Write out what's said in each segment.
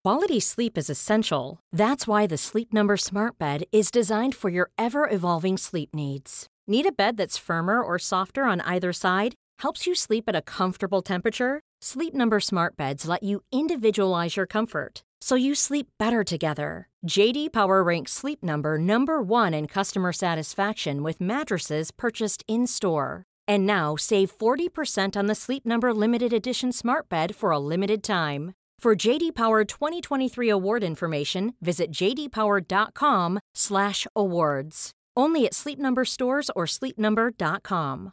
Quality sleep is essential. That's why the Sleep Number Smart Bed is designed for your ever-evolving sleep needs. Need a bed that's firmer or softer on either side? Helps you sleep at a comfortable temperature? Sleep Number Smart Beds let you individualize your comfort, so you sleep better together. J.D. Power ranks Sleep Number number 1 in customer satisfaction with mattresses purchased in-store. And now, save 40% on the Sleep Number Limited Edition Smart Bed for a limited time. For J.D. Power 2023 award information, visit jdpower.com/awards. Only at Sleep Number stores or sleepnumber.com.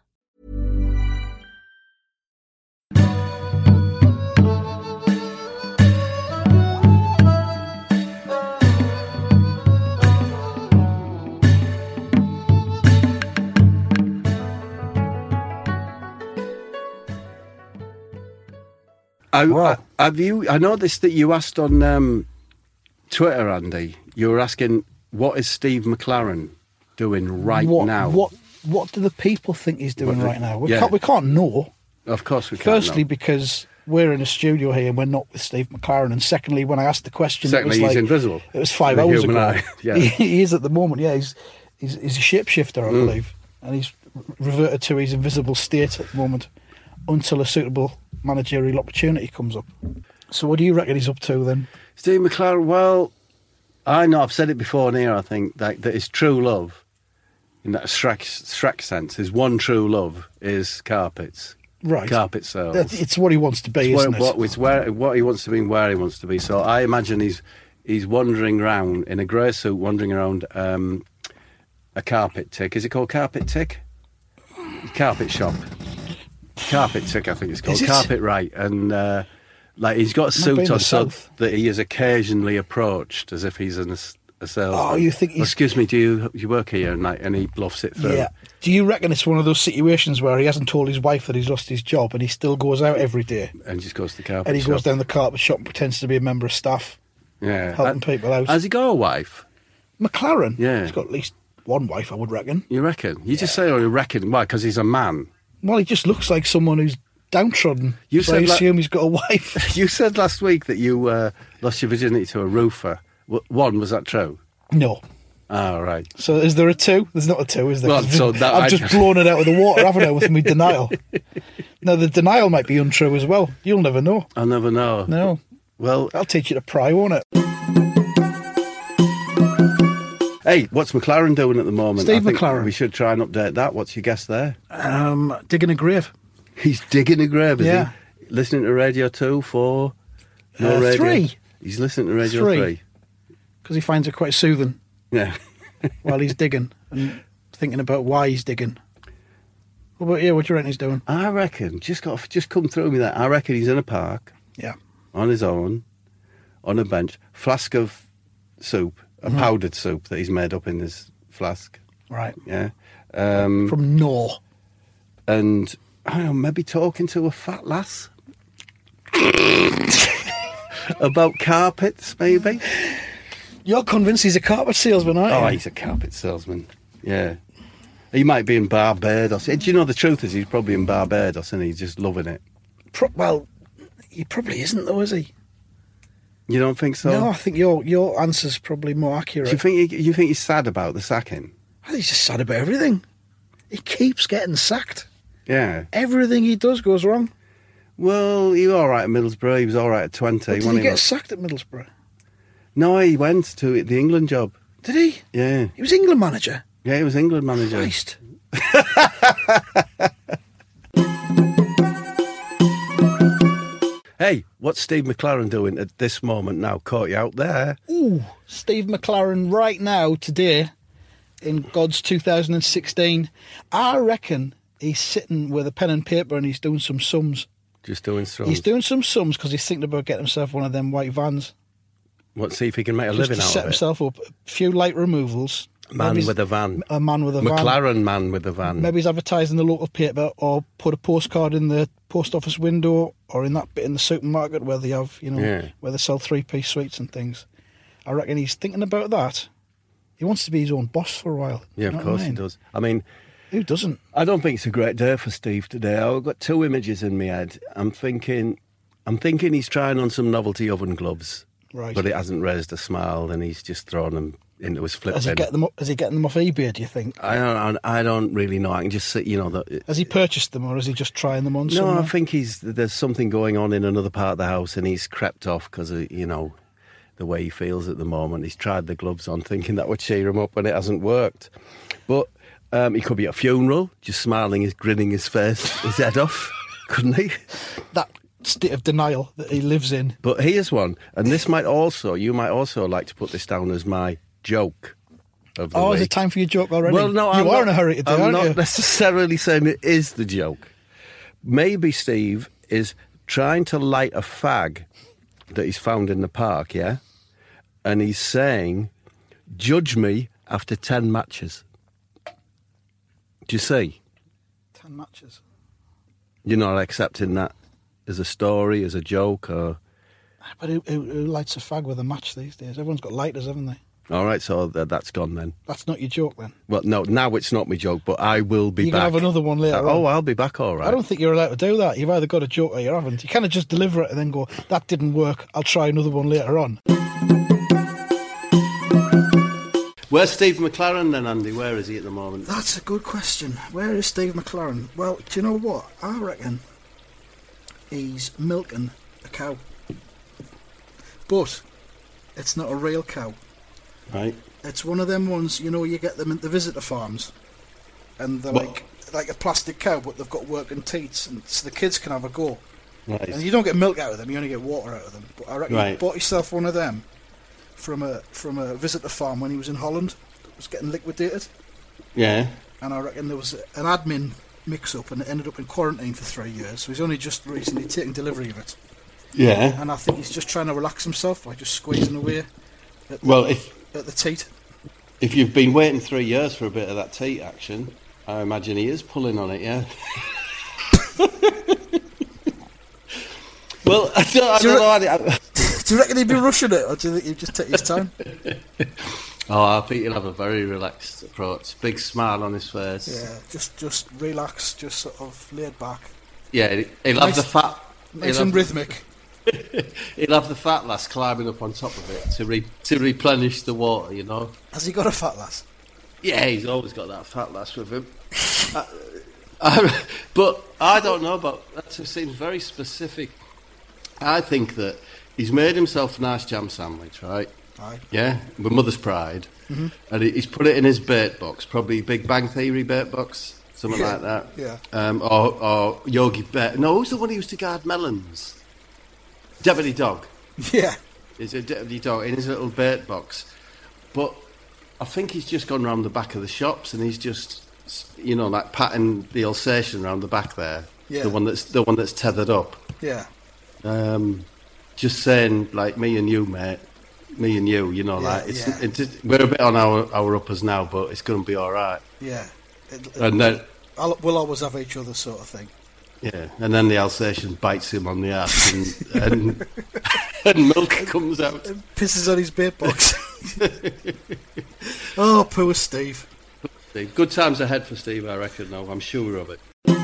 I noticed that you asked on Twitter, Andy. You were asking, what is Steve McClaren doing now? What do the people think he's doing right now? We can't know. Of course we can't. Firstly, because we're in a studio here and we're not with Steve McClaren. And secondly, when I asked the question, he's invisible. It was 5 hours ago. Yeah. He is at the moment. Yeah, he's a shapeshifter, I believe, and he's reverted to his invisible state at the moment until a suitable managerial opportunity comes up. So what do you reckon he's up to then? Steve McClaren, well, I know I've said it before in here, I think, that his true love, in that Shrek sense, his one true love is carpets. Right. Carpet sales. It's what he wants to be, isn't it? It's what he wants to be and where he wants to be. So I imagine he's wandering around in a grey suit, wandering around a carpet tick. Is it called Carpet Tick? Carpet shop. Carpet Tick, I think it's called. Carpet Right. And he's got a suit on so that he is occasionally approached as if he's a salesman. Oh, you think he's... Excuse me, do you work here? And he bluffs it through. Yeah. Do you reckon it's one of those situations where he hasn't told his wife that he's lost his job and he still goes out every day? And just goes to the carpet shop. And he goes down the carpet shop and pretends to be a member of staff. Yeah. Helping people out. Has he got a wife? McClaren? Yeah. He's got at least one wife, I would reckon. You reckon? You just say, you reckon. Why? Because he's a man? Well, he just looks like someone who's downtrodden. I assume he's got a wife. You said last week that you lost your virginity to a roofer. One, was that true? No. Oh, right. So is there a two? There's not a two, is there? Well, I've just blown it out of the water, haven't I, with my denial? Now, the denial might be untrue as well. You'll never know. I'll never know. No. Well, I'll teach you to pry, won't it? Hey, what's McClaren doing at the moment? Steve McClaren. We should try and update that. What's your guess there? Digging a grave. He's digging a grave, is he? Listening to Radio 2 for... No radio. 3. He's listening to Radio 3. Because he finds it quite soothing. Yeah. While he's digging and thinking about why he's digging. What about you? What do you reckon he's doing? I reckon, just come through me that. I reckon he's in a park. Yeah. On his own, on a bench, flask of soup, a powdered soup that he's made up in his flask. Right. Yeah. From Knorr. And, I don't know, maybe talking to a fat lass. About carpets, maybe. You're convinced he's a carpet salesman, aren't you? Oh, he's a carpet salesman. Yeah. He might be in Barbados. Do you know the truth is he's probably in Barbados and he's just loving it? Well, he probably isn't though, is he? You don't think so? No, I think your answer's probably more accurate. Do you think he's sad about the sacking? I think he's just sad about everything. He keeps getting sacked. Yeah. Everything he does goes wrong. Well, he was all right at Middlesbrough. He was all right at 20. Did he get sacked at Middlesbrough? No, he went to the England job. Did he? Yeah. He was England manager? Yeah, he was England manager. Christ. Hey, what's Steve McClaren doing at this moment now? Caught you out there. Ooh, Steve McClaren right now, today, in God's 2016, I reckon he's sitting with a pen and paper and he's doing some sums. Just doing sums? He's doing some sums because he's thinking about getting himself one of them white vans. What, see if he can make a living out of it? Just to set himself up. A few light removals. Man with a van. A man with a van. McClaren man with a van. Maybe he's advertising the local paper or put a postcard in the post office window or in that bit in the supermarket where they have, where they sell 3-piece suites and things. I reckon he's thinking about that. He wants to be his own boss for a while. Yeah, of course he does. I mean... Who doesn't? I don't think it's a great day for Steve today. I've got two images in my head. I'm thinking he's trying on some novelty oven gloves. Right. but it hasn't raised a smile, and he's just thrown them into his flip Is he bin. getting them off eBay, do you think? I don't really know. I can just see, that. Has he purchased them, or is he just trying them on No, somewhere? I think there's something going on in another part of the house, and he's crept off because of, the way he feels at the moment. He's tried the gloves on, thinking that would cheer him up, and it hasn't worked. But he could be at a funeral, just smiling, grinning his head off, couldn't he? That state of denial that he lives in. But here's one, and you might also like to put this down as my joke of the week. Is it time for your joke already? Well, no, you are in a hurry today, I'm aren't not you? necessarily saying it is the joke. Maybe Steve is trying to light a fag that he's found in the park, yeah? And he's saying, judge me after 10 matches. Do you see? 10 matches. You're not accepting that as a story, as a joke, or... But who lights a fag with a match these days? Everyone's got lighters, haven't they? All right, so that's gone then. That's not your joke then? Well, no, now it's not my joke, but I will be back. You're going to have another one later on. Oh, I'll be back, all right. I don't think you're allowed to do that. You've either got a joke or you haven't. You can't just deliver it and then go, that didn't work, I'll try another one later on. Where's Steve McLaren then, Andy? Where is he at the moment? That's a good question. Where is Steve McLaren? Well, do you know what? I reckon he's milking a cow. But it's not a real cow. Right. It's one of them ones, you get them at the visitor farms. And they're like a plastic cow, but they've got working teats, and so the kids can have a go. Right. And you don't get milk out of them, you only get water out of them. But I reckon he bought himself one of them from a visitor farm when he was in Holland. That was getting liquidated. Yeah. And I reckon there was an admin mix-up, and it ended up in quarantine for 3 years. So he's only just recently taken delivery of it. Yeah. And I think he's just trying to relax himself by just squeezing away at the teat. If you've been waiting 3 years for a bit of that teat action, I imagine he is pulling on it, yeah. Well, I don't know. Do you reckon he'd be rushing it, or do you think he'd just take his time? I think he'll have a very relaxed approach. Big smile on his face. Yeah, just relax, just sort of laid back. Yeah, he'll have the fat... Nice and rhythmic. He'll have the fat lass climbing up on top of it to replenish the water, Has he got a fat lass? Yeah, he's always got that fat lass with him. But I don't know about... That seems very specific. I think that he's made himself a nice jam sandwich, right? Aye. Yeah, with Mother's Pride. Mm-hmm. And he's put it in his bait box, probably Big Bang Theory bait box, something like that. Yeah. Or Yogi Bear. No, who's the one who used to guard melons? Deputy Dog. Yeah. He's a Deputy Dog in his little bait box. But I think he's just gone round the back of the shops and he's just, like patting the Alsatian round the back there. Yeah. The one that's tethered up. Yeah. Just saying, like, me and you, mate. Me and you, we're a bit on our uppers now, but it's going to be all right. Yeah. And then we'll always have each other, sort of thing. Yeah, and then the Alsatian bites him on the ass and milk comes out. And pisses on his bait box. Oh, poor Steve. Good times ahead for Steve, I reckon, though. I'm sure of it.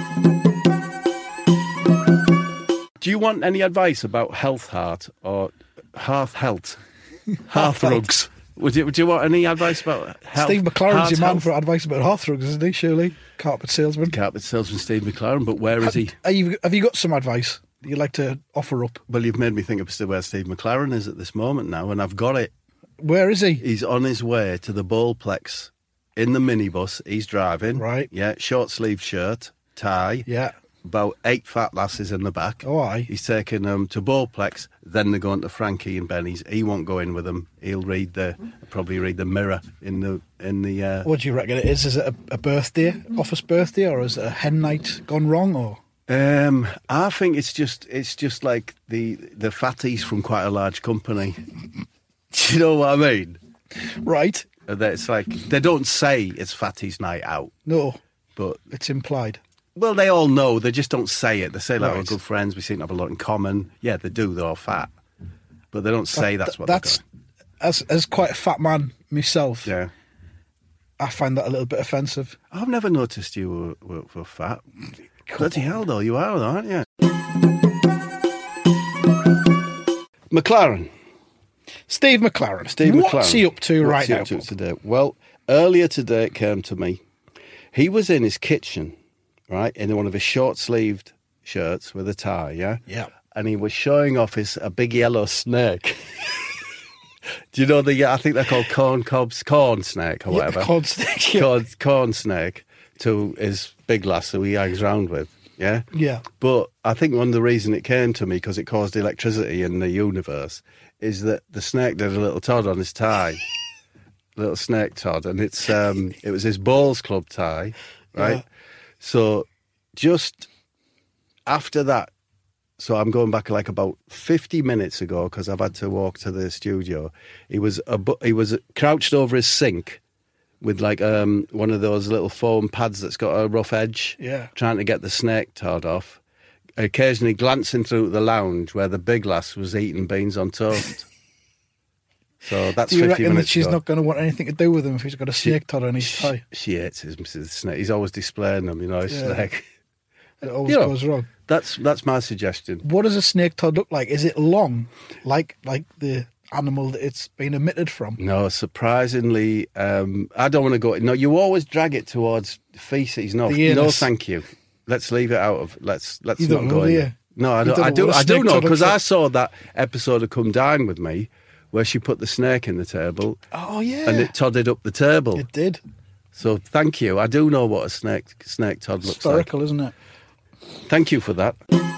Do you want any advice about heart or hearth rugs? Would you want any advice about health? Steve McLaren's your man for advice about hearth rugs, isn't he, surely? Carpet salesman, Steve McLaren, but where is he? Have you got some advice that you'd like to offer up? Well, you've made me think of where Steve McLaren is at this moment now, and I've got it. Where is he? He's on his way to the Bowlplex in the minibus. He's driving. Right. Yeah, short sleeve shirt, tie. Yeah. About 8 fat lasses in the back. Oh, aye. He's taking them to Bowlplex, then they're going to Frankie and Benny's. He won't go in with them. He'll probably read the Mirror in the. What do you reckon it is? Is it a birthday, office birthday, or is it a hen night gone wrong, or? I think it's just like the fatties from quite a large company. Do you know what I mean? Right. It's like they don't say it's fatties night out. No, but it's implied. Well, they all know. They just don't say it. They say, like, right. We're good friends. We seem to have a lot in common. Yeah, they do. They're all fat. But they don't say that's what they're doing. As quite a fat man myself, yeah, I find that a little bit offensive. I've never noticed you were fat. Bloody hell, though. You are, though, aren't you? McLaren, Steve McLaren. What's he up to right now? Today? Well, earlier today it came to me. He was in his kitchen, right, in one of his short-sleeved shirts with a tie, yeah? Yeah. And he was showing off a big yellow snake. Do you know I think they're called corn snake or whatever. Corn snake, yeah. Corn snake to his big lass who he hangs around with, yeah? Yeah. But I think one of the reasons it came to me, because it caused electricity in the universe, is that the snake did a little Todd on his tie. Little snake Todd. And it was his Bowls Club tie, right? Yeah. So just after that, so I'm going back like about 50 minutes ago because I've had to walk to the studio. He was crouched over his sink with like one of those little foam pads that's got a rough edge, trying to get the snake Todd off. Occasionally glancing through the lounge where the big lass was eating beans on toast. So that's 50 minutes ago. Do you reckon that she's not going to want anything to do with him if he's got a snake Todd on his tie? She hates his snake. He's always displaying them, his snake. It always goes wrong. That's my suggestion. What does a snake Todd look like? Is it long, like the animal that it's been emitted from? No, surprisingly, I don't want to go. No, you always drag it towards feces. No, thank you. Let's leave it out of. Let's not go in there. No, I do know because I saw that episode of Come Dine With Me where she put the snake in the table. Oh yeah, and it todded up the table. It did. So thank you. I do know what a snake Todd looks like. Spherical, isn't it? Thank you for that.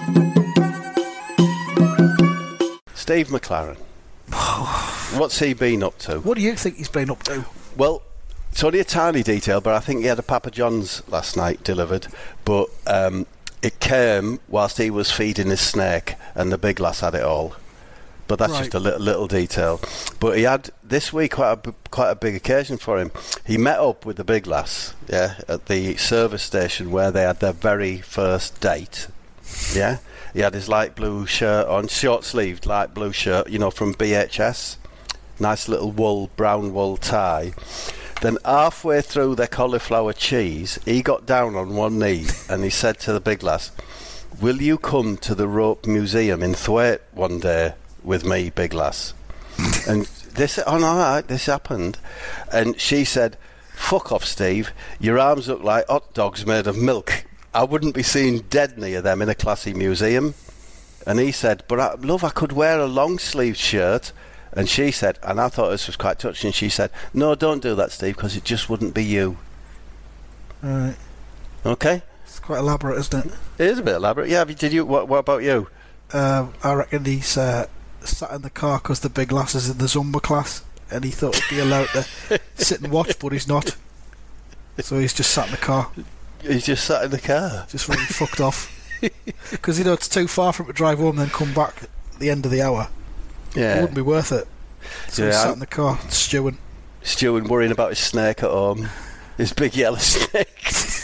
Steve McLaren. What's he been up to? What do you think he's been up to? Well, it's only a tiny detail, but I think he had a Papa John's last night delivered. But it came whilst he was feeding his snake, and the big lass had it all. But that's just a little detail. But he had this week quite a big occasion for him. He met up with the big lass, at the service station where they had their very first date. Yeah, he had his light blue shirt on, short-sleeved light blue shirt, from BHS. Nice little brown wool tie. Then halfway through their cauliflower cheese, he got down on one knee and he said to the big lass, "Will you come to the Rope Museum in Thwaite one day with me, big lass?" And this happened. And she said, "Fuck off, Steve. Your arms look like hot dogs made of milk. I wouldn't be seen dead near them in a classy museum." And he said, "But I could wear a long-sleeved shirt." And she said, and I thought this was quite touching, she said, "No, don't do that, Steve, because it just wouldn't be you." Right. Okay? It's quite elaborate, isn't it? It is a bit elaborate. Yeah, did you? What about you? I reckon he's sat in the car because the big lass is in the Zumba class and he thought he'd be allowed to sit and watch, but he's not. So he's just sat in the car. He's just sat in the car? Just really fucked off. Because, it's too far for him to drive home and then come back at the end of the hour. Yeah. It wouldn't be worth it. So he's sat in the car, stewing, worrying about his snake at home. His big yellow snake.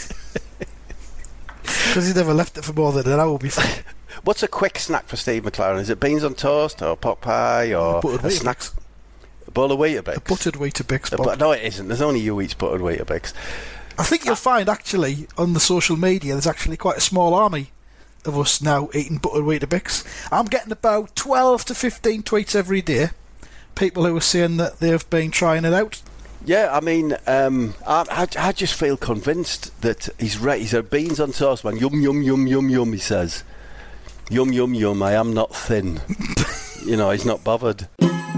Because he never left it for more than an hour before. What's a quick snack for Steve McLaren? Is it beans on toast or pot pie or buttered snacks? A bowl of Weetabix? A buttered Weetabix, Bob. No, it isn't. There's only you eats buttered Weetabix. I think you'll find, actually, on the social media, there's actually quite a small army of us now eating buttered Weetabix. I'm getting about 12 to 15 tweets every day. People who are saying that they've been trying it out. Yeah, I mean, I just feel convinced that he's a beans on toast, man. Yum, yum, yum, yum, yum, he says. Yum, yum, yum, I am not thin. He's not bothered.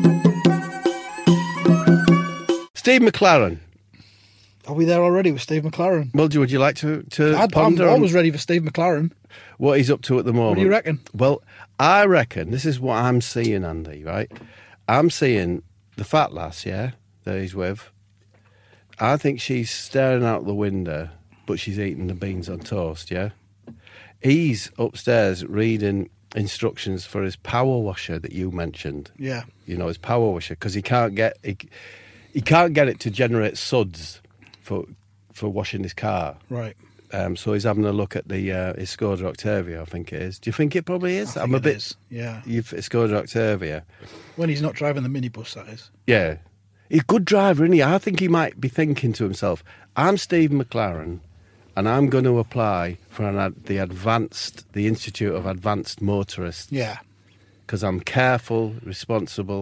Steve McLaren. Are we there already with Steve McLaren? Well, would you like to ponder? I'm always ready for Steve McLaren. What he's up to at the moment. What do you reckon? Well, I reckon, this is what I'm seeing, Andy, right? I'm seeing the fat lass, that he's with. I think she's staring out the window, but she's eating the beans on toast, yeah? He's upstairs reading instructions for his power washer that you mentioned. Yeah. His power washer, because he can't get it to generate suds for washing his car. Right. So he's having a look at his Skoda Octavia, I think it is. Do you think it probably is? I'm a bit. Yeah. Skoda Octavia. When he's not driving the minibus, that is. Yeah. He's a good driver, isn't he? I think he might be thinking to himself, I'm Steve McLaren, and I'm going to apply for the Institute of Advanced Motorists. Yeah. Because I'm careful, responsible,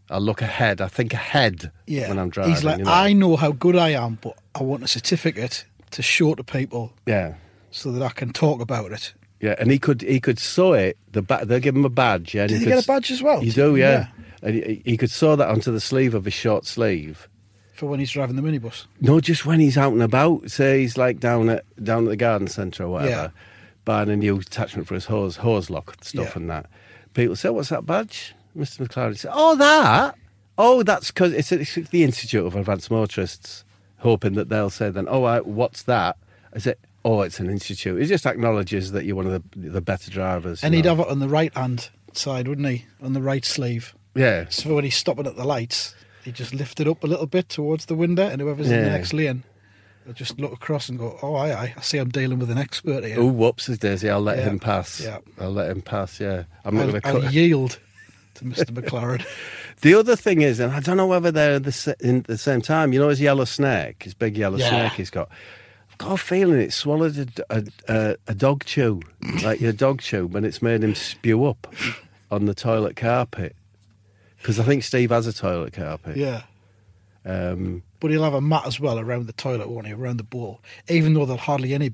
I look ahead. I think ahead when I'm driving. He's like, I know how good I am, but I want a certificate to show to people. Yeah. So that I can talk about it. Yeah, and he could sew it. They'll give him a badge. Yeah, Did he get a badge as well? You do, yeah. And he could sew that onto the sleeve of his short sleeve. For when he's driving the minibus? No, just when he's out and about. Say he's like down at the garden centre or whatever, buying a new attachment for his hose lock stuff and that. People say, "What's that badge, Mr. McLaren?" Say, "Oh, that. Oh, that's because it's the Institute of Advanced Motorists," hoping that they'll say then, "Oh, what's that?" I say, "Oh, it's an institute." He just acknowledges that you're one of the better drivers. And he'd have it on the right hand side, wouldn't he? On the right sleeve. Yeah. So when he's stopping at the lights, he just lift it up a little bit towards the window, and whoever's in the next lane, they'll just look across and go, "Oh, I see I'm dealing with an expert here." Oh, whoops, Daisy, I'll let him pass. Yeah. I'll let him pass, yeah. I'll yield to Mr. McLaren. The other thing is, and I don't know whether they're in the same time, you know his yellow snake, his big yellow snake he's got? I've got a feeling it swallowed a dog chew, like your dog chew, and it's made him spew up on the toilet carpet. Because I think Steve has a toilet carpet. Yeah. But he'll have a mat as well around the toilet, won't he? Around the bowl. Even though there'll hardly ever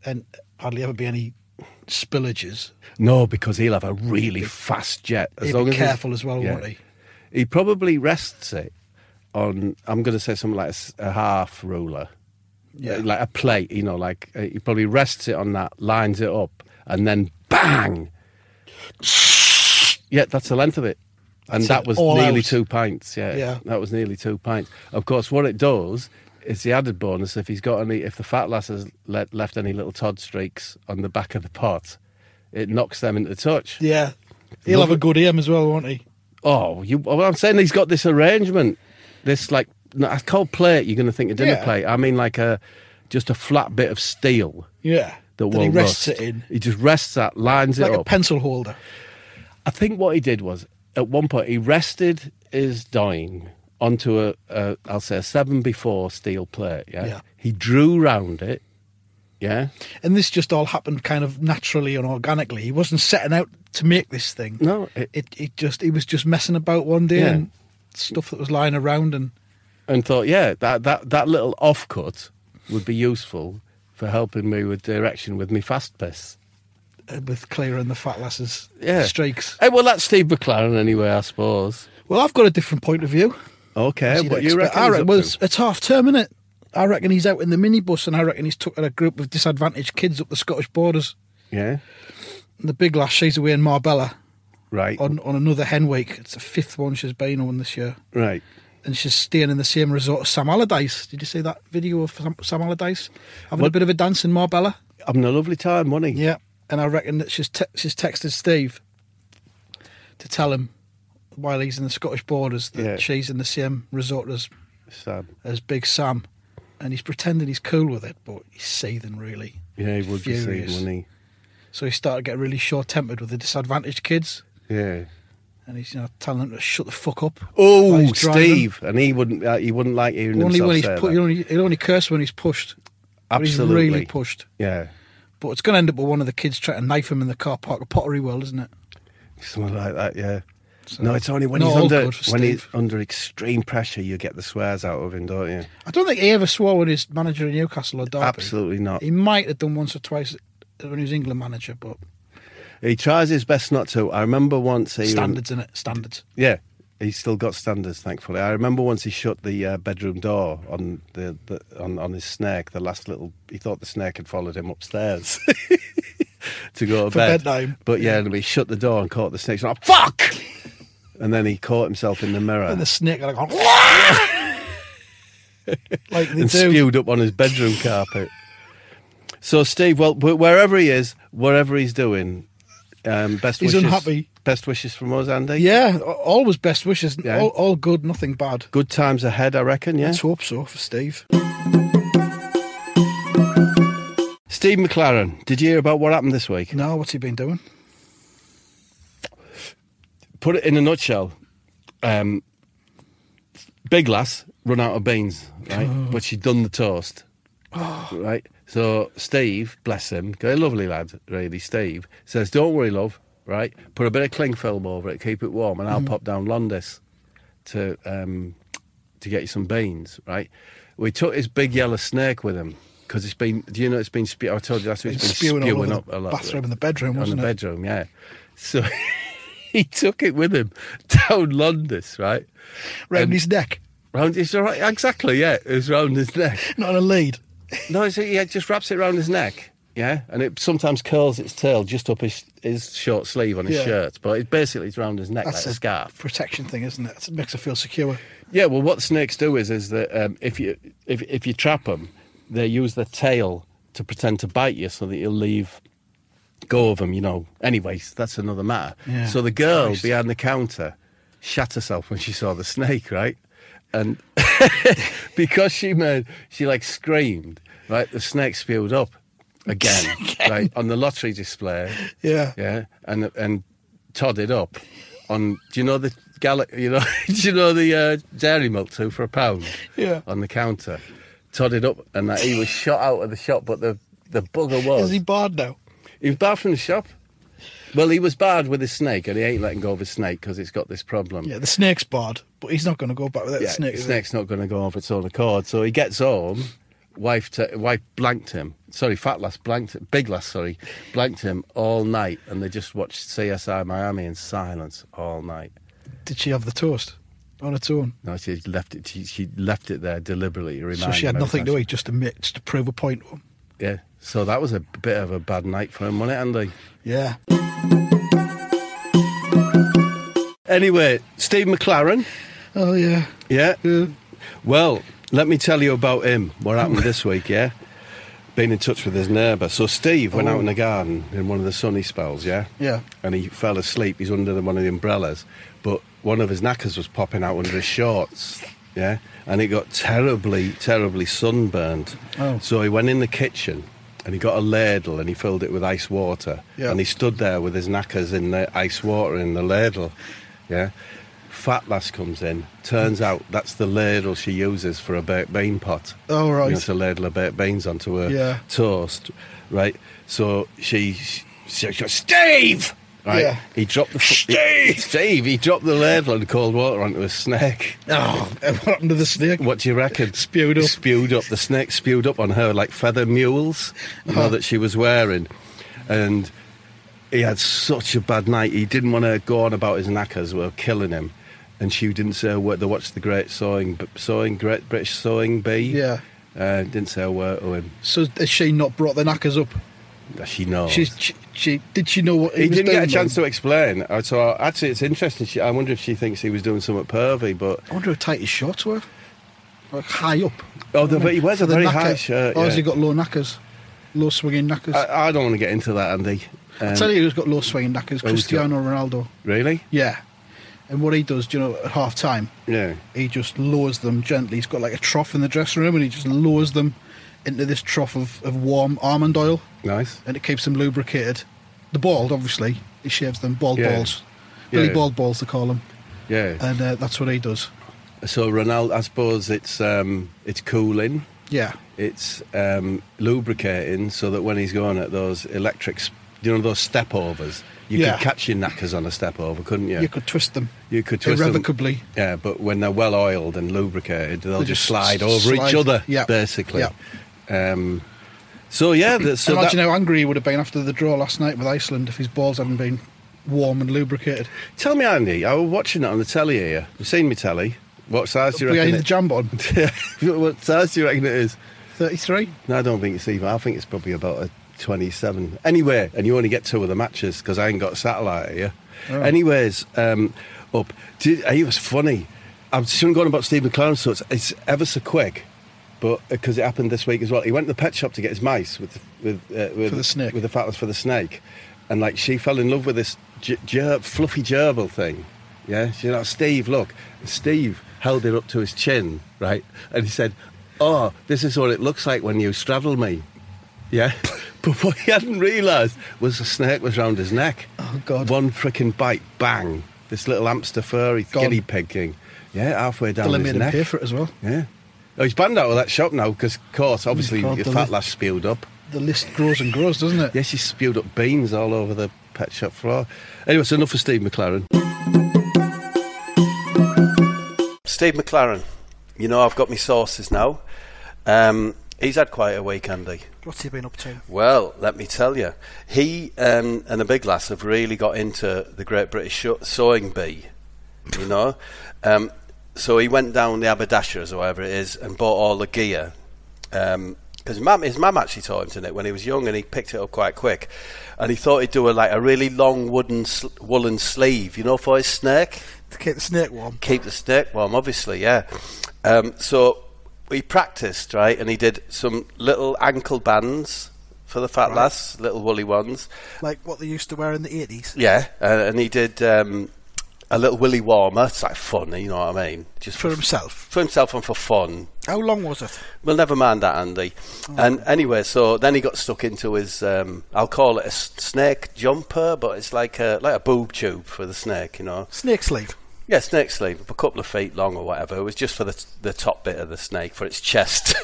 be any spillages. No, because he'll have a really fast jet. He'll be careful as well, won't he? He probably rests it on, I'm going to say something like a half ruler. Yeah. Like a plate, you know, like he probably rests it on that, lines it up, and then bang! Yeah, that's the length of it. And that was nearly 2 pints, yeah. That was nearly 2 pints. Of course, what it does is the added bonus, if the fat lass has left any little Todd streaks on the back of the pot, it knocks them into touch. Yeah. He'll have a good aim as well, won't he? Oh, I'm saying he's got this arrangement. This, like, a cold plate, you're going to think a dinner plate. I mean, like just a flat bit of steel. Yeah. That he rests it in. He just rests that, lines it up. Like a pencil holder. I think what he did was, at one point, he rested his dying onto I'll say a 7x4 steel plate, yeah? He drew round it, yeah? And this just all happened kind of naturally and organically. He wasn't setting out to make this thing. No. He was just messing about one day and stuff that was lying around and thought, that little offcut would be useful for helping me with direction with me fast piss. With clearing the fat lasses streaks. Hey, well, that's Steve McLaren anyway, I suppose. Well, I've got a different point of view. Okay, what you reckon? It's half term, isn't it? I reckon he's out in the minibus, and I reckon he's took a group of disadvantaged kids up the Scottish borders. Yeah. And the big lass, she's away in Marbella. Right. On another hen week. It's the 5th one she's been on this year. Right. And she's staying in the same resort as Sam Allardyce. Did you see that video of Sam Allardyce having a bit of a dance in Marbella? Having a lovely time, wasn't he? Yeah. And I reckon that she's texted Steve to tell him while he's in the Scottish borders that she's in the same resort as Big Sam. And he's pretending he's cool with it, but he's seething, really. Yeah, he would be seething, wouldn't he? So he started getting really short-tempered with the disadvantaged kids. Yeah. And he's telling them to shut the fuck up. Oh, Steve. And he wouldn't like hearing himself say that. He'll only curse when he's pushed. Absolutely. He's really pushed. Yeah. But it's going to end up with one of the kids trying to knife him in the car park at Pottery World, isn't it? Something like that, yeah. So, no, it's only when he's under extreme pressure you get the swears out of him, don't you? I don't think he ever swore when he was manager in Newcastle or Derby. Absolutely not. He might have done once or twice when he was England manager, but he tries his best not to. I remember once standards, innit? Standards. Yeah. He's still got standards, thankfully. I remember once he shut the bedroom door on on his snake. The last little, he thought the snake had followed him upstairs to go to for bed. Bedtime. But and he shut the door and caught the snake. He's like, fuck! And then he caught himself in the mirror. And the snake had gone like they and do. Spewed up on his bedroom carpet. So Steve, well, wherever he is, whatever he's doing, best he's wishes. Unhappy. Best wishes from us, Andy. Yeah, always best wishes. Yeah. All good, nothing bad. Good times ahead, I reckon, yeah? Let's hope so for Steve. Steve McLaren, did you hear about what happened this week? No, what's he been doing? Put it in a nutshell. Big lass run out of beans, right? But she'd done the toast, right? So Steve, bless him, a lovely lad, really, Steve, says, don't worry, love. Right, put a bit of cling film over it, keep it warm, and I'll pop down Londis. to get you some beans, right? We took his big yellow snake with him because it's been. Do you know it's been? I told you last week it's been spewing up a lot. Bathroom in the bedroom, wasn't it? In the bedroom, yeah. So he took it with him down Londis, right? Round his neck. Round his exactly, yeah. It was round his neck. Not on a lead. No, he just wraps it round his neck. Yeah, and it sometimes curls its tail just up his short sleeve on his shirt, but it's around his neck. That's like a scarf. Protection thing, isn't it? It makes it feel secure. Yeah, well, what snakes do is that if you trap them, they use their tail to pretend to bite you, so that you'll leave go of them. You know. Anyways, that's another matter. Yeah. So the girl behind the counter shat herself when she saw the snake, right? And because she like screamed, right? The snake spewed up. Again, right, on the lottery display. Yeah. And todded up on, do you know the dairy milk too for £1? Yeah. On the counter. Todded up, and he was shot out of the shop, but the bugger was. Is he barred now? He was barred from the shop. Well, he was barred with his snake, and he ain't letting go of his snake because it's got this problem. Yeah, the snake's barred, but he's not going to go back without the snake. The snake's not going to go off its own accord. So he gets home. Wife blanked him. Sorry, fat lass blanked him. Big lass, sorry, blanked him all night, and they just watched CSI Miami in silence all night. Did she have the toast on its own? No, she left it. She left it there deliberately. So she had nothing to eat, just to prove a point to him. Yeah. So that was a bit of a bad night for him, wasn't it, Andy? Yeah. Anyway, Steve McLaren. Oh yeah. Yeah. Well, let me tell you about him. What happened this week, yeah? Been in touch with his neighbour. So Steve went out in the garden in one of the sunny spells, yeah? Yeah. And he fell asleep. He's under one of the umbrellas. But one of his knackers was popping out under his shorts, yeah? And it got terribly, terribly sunburned. Oh. So he went in the kitchen and he got a ladle and he filled it with ice water. Yeah. And he stood there with his knackers in the ice water in the ladle, yeah? Fat lass comes in. Turns out that's the ladle she uses for a baked bean pot. Oh, right. You know, to ladle her baked beans onto her toast, right? So she goes, Steve! Right? Yeah. He dropped the... Steve! He dropped the ladle and cold water onto a snake. Oh, what happened to the snake? What do you reckon? Spewed up. Spewed up. The snake spewed up on her like feather mules, you know, that she was wearing. And he had such a bad night. He didn't want to go on about his knackers were killing him. And she didn't say a word. They watched the Great British Sewing Bee. Yeah. Didn't say a word to him. So has she not brought the knackers up? She knows. Did she know what he was didn't doing get a chance then? to explain. So actually, it's interesting. I wonder if she thinks he was doing something pervy. But I wonder how tight his shorts were. Like high up. Oh, but he wears a very high shirt. Or has he got low knackers? Low swinging knackers? I don't want to get into that, Andy. I'll tell you who's got low swinging knackers. Cristiano Ronaldo. Really? Yeah. And what he does, do you know, at half time, he just lowers them gently. He's got like a trough in the dressing room and he just lowers them into this trough of warm almond oil. Nice. And it keeps them lubricated. The bald, obviously, he shaves them. Bald balls. Billy bald balls, they call them. Yeah. And that's what he does. So Ronaldo, I suppose it's cooling. Yeah. It's lubricating so that when he's going at those electric, those step overs, you could catch your knackers on a step over, couldn't you? You could twist them. You could twist irrevocably. them. Yeah, but when they're well oiled and lubricated, they'll just slide over each other, basically. Yeah. So yeah, imagine how angry he would have been after the draw last night with Iceland if his balls hadn't been warm and lubricated. Tell me, Andy, I was watching it on the telly here. You've seen me telly. What size do you reckon? Behind the jambon. What size do you reckon it is? 33. No, I don't think it's even. I think it's probably about a 27. Anyway, and you only get 2 of the matches because I ain't got satellite here. Oh. Anyways, he was funny. I shouldn't go on about Steve McLaren, so it's ever so quick. But because it happened this week as well, he went to the pet shop to get his mice with the snake, with the fatness for the snake, and like she fell in love with this fluffy gerbil thing. Yeah, she's like, Steve, look. And Steve held it up to his chin, right, and he said, "Oh, this is what it looks like when you straddle me." Yeah, but what he hadn't realised was the snake was round his neck. Oh God! One frickin' bite, bang! This little hamster furry guinea pig thing. Yeah, halfway down his neck. They'll pay for it as well. Yeah. Oh, he's banned out of that shop now because, of course, obviously your fat lass spewed up. The list grows and grows, doesn't it? Yeah, she spewed up beans all over the pet shop floor. Anyway, so enough for Steve McLaren. Steve McLaren. You know, I've got my sources now. He's had quite a week, Andy. What's he been up to? Well, let me tell you. He and the big lass have really got into the Great British Sewing Bee, you know. So he went down the Haberdashers or whatever it is and bought all the gear. Because his mum actually taught him to knit when he was young, and he picked it up quite quick. And he thought he'd do a really long woolen sleeve, you know, for his snake. To keep the snake warm. Keep the snake warm, obviously, yeah. So we practiced, right, and he did some little ankle bands for the fat lass, little woolly ones. Like what they used to wear in the 80s? Yeah, and he did a little willy warmer. It's like fun, you know what I mean? Just for himself? For himself and for fun. How long was it? Well, never mind that, Andy. Oh. And anyway, so then he got stuck into his, I'll call it a snake jumper, but it's like a boob tube for the snake, you know. Snake sleeve? Yeah, snake sleeve, a couple of feet long or whatever. It was just for the top bit of the snake, for its chest.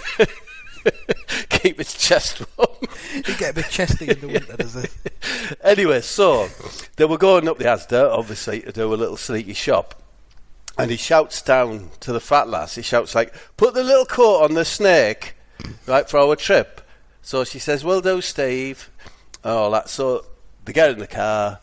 Keep its chest warm. You get a bit chesty in the winter, does it? Anyway, so they were going up the Asda, obviously, to do a little sneaky shop. And he shouts down to the fat lass, he shouts like, put the little coat on the snake, right, for our trip. So she says, will do, Steve. Oh, that. So they get in the car.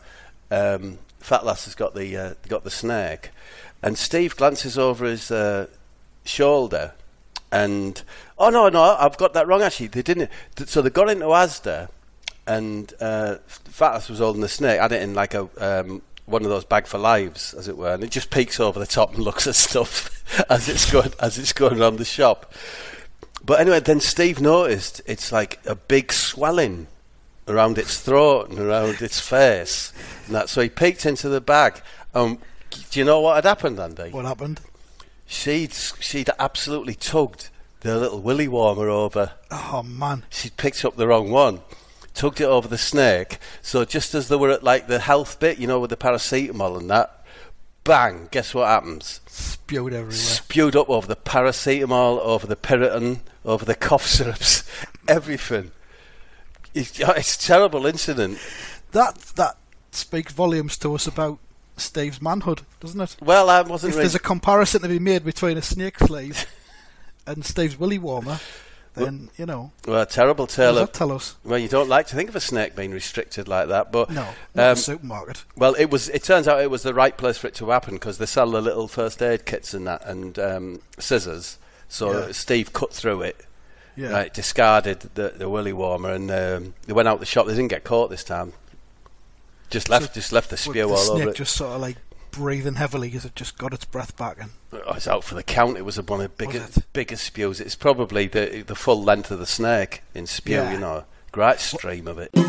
Fat lass has got the snake, and Steve glances over his shoulder, and oh no, I've got that wrong. Actually, they didn't. So they got into Asda, and Fat lass was holding the snake. Had it in like a one of those bag for lives, as it were, and it just peeks over the top and looks at stuff as it's going around the shop. But anyway, then Steve noticed it's like a big swelling around its throat and around its face, and that. So he peeked into the bag. Do you know what had happened, Andy? What happened? She'd absolutely tugged the little willy warmer over. Oh man! She'd picked up the wrong one, tugged it over the snake. So just as they were at like the health bit, you know, with the paracetamol and that, bang! Guess what happens? Spewed everywhere. Spewed up over the paracetamol, over the Piriton, over the cough syrups, everything. It's a terrible incident. That speaks volumes to us about Steve's manhood, doesn't it? Well, I wasn't. If there's a comparison to be made between a snake sleeve and Steve's willy warmer, then you know. Well, a terrible tale. What does that tell us? Well, you don't like to think of a snake being restricted like that, but no, not the supermarket. Well, it was. It turns out it was the right place for it to happen because they sell the little first aid kits and that, and scissors. So Steve cut through it. Yeah. Right, discarded the willy warmer, and they went out the shop. They didn't get caught this time. Just left the spew all over it. The snake just sort of like breathing heavily as it just got its breath back. And it's out for the count. It was one of the biggest spews. It's probably the full length of the snake in spew. Yeah. You know, great stream of it.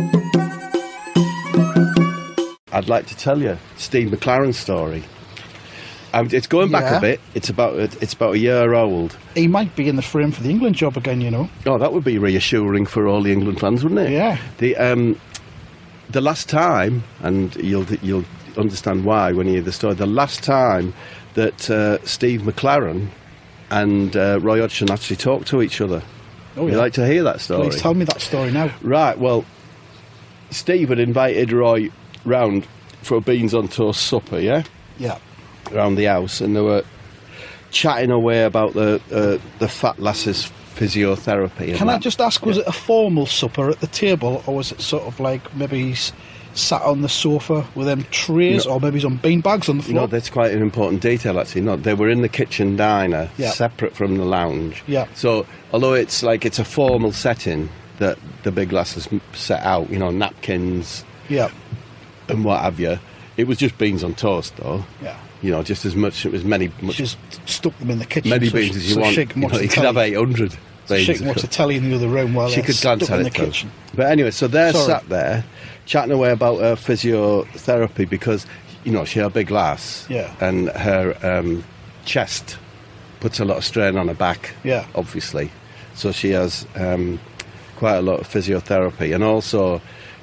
I'd like to tell you Steve McLaren's story. It's going back a bit. It's about a year old. He might be in the frame for the England job again, you know. Oh, that would be reassuring for all the England fans, wouldn't it? Yeah. The last time, and you'll understand why when you hear the story. The last time that Steve McLaren and Roy Hodgson actually talked to each other. Oh, yeah. You'd like to hear that story? Please tell me that story now. Right. Well, Steve had invited Roy round for a beans on toast supper. Yeah. Yeah. Around the house, and they were chatting away about the fat lass's physiotherapy. Can I just ask, was it a formal supper at the table, or was it sort of like maybe he's sat on the sofa with them trays, or maybe he's on beanbags on the floor? No, that's quite an important detail, actually. No, they were in the kitchen diner, separate from the lounge. Yeah. So, although it's a formal setting that the big lass has set out, you know, napkins, and what have you, it was just beans on toast, though. Yeah. You know, just as much just stuck them in the kitchen. Many beans as you want. You could have 800 beans. She can watch the telly in the other room while she could glance at in it the kitchen. But anyway, so they're sat there chatting away about her physiotherapy because, you know, she had a big lass. Yeah. And her chest puts a lot of strain on her back. Yeah. Obviously. So she has quite a lot of physiotherapy. And also,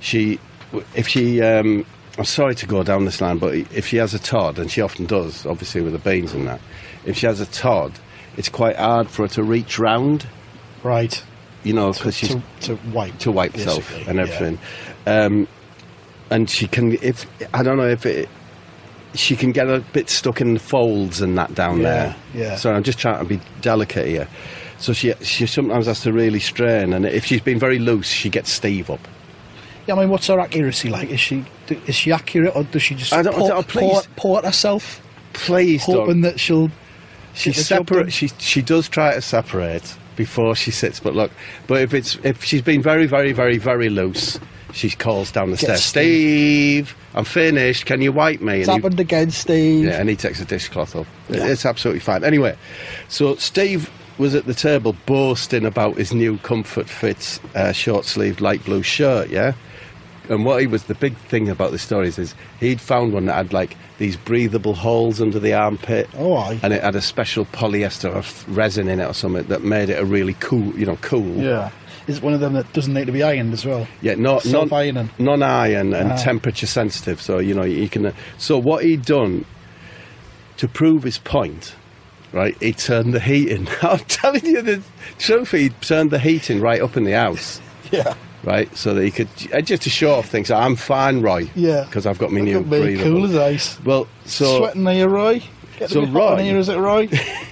I'm sorry to go down this line, but if she has a Todd, and she often does, obviously with the beans and that, if she has a Todd, it's quite hard for her to reach round. Right. You know, because she's... To wipe. To wipe herself and everything. And she can... I don't know if she can get a bit stuck in the folds and that down there. Yeah. So I'm just trying to be delicate here. So she sometimes has to really strain, and if she's been very loose, she gets Steve up. Yeah, I mean, what's her accuracy like? Is she accurate, or does she just pour it herself? Please don't. Hoping that she'll... She does try to separate before she sits, but if she's been very, very, very, very loose, she calls down the stairs, Steve, I'm finished, can you wipe me? It's happened again, Steve. Yeah, and he takes a dishcloth up. Yeah. It's absolutely fine. Anyway, so Steve was at the table boasting about his new Comfort Fit short-sleeved light blue shirt, yeah? And the big thing about the stories is he'd found one that had, like, these breathable holes under the armpit. Oh, aye. And it had a special polyester or resin in it or something that made it a really cool. Yeah. Is it one of them that doesn't need to be ironed as well? Yeah, self-ironing. Non-iron and temperature sensitive. So, you can... So what he'd done to prove his point, right, he turned the heating. I'm telling you the truth, he turned the heating right up in the house. Yeah. Right, so that he could... Just to show off things. I'm fine, Roy. Yeah. Because I've got my new breathable. Cool as ice. Well, so... Sweating there, Roy? Hot in here, is it, Roy?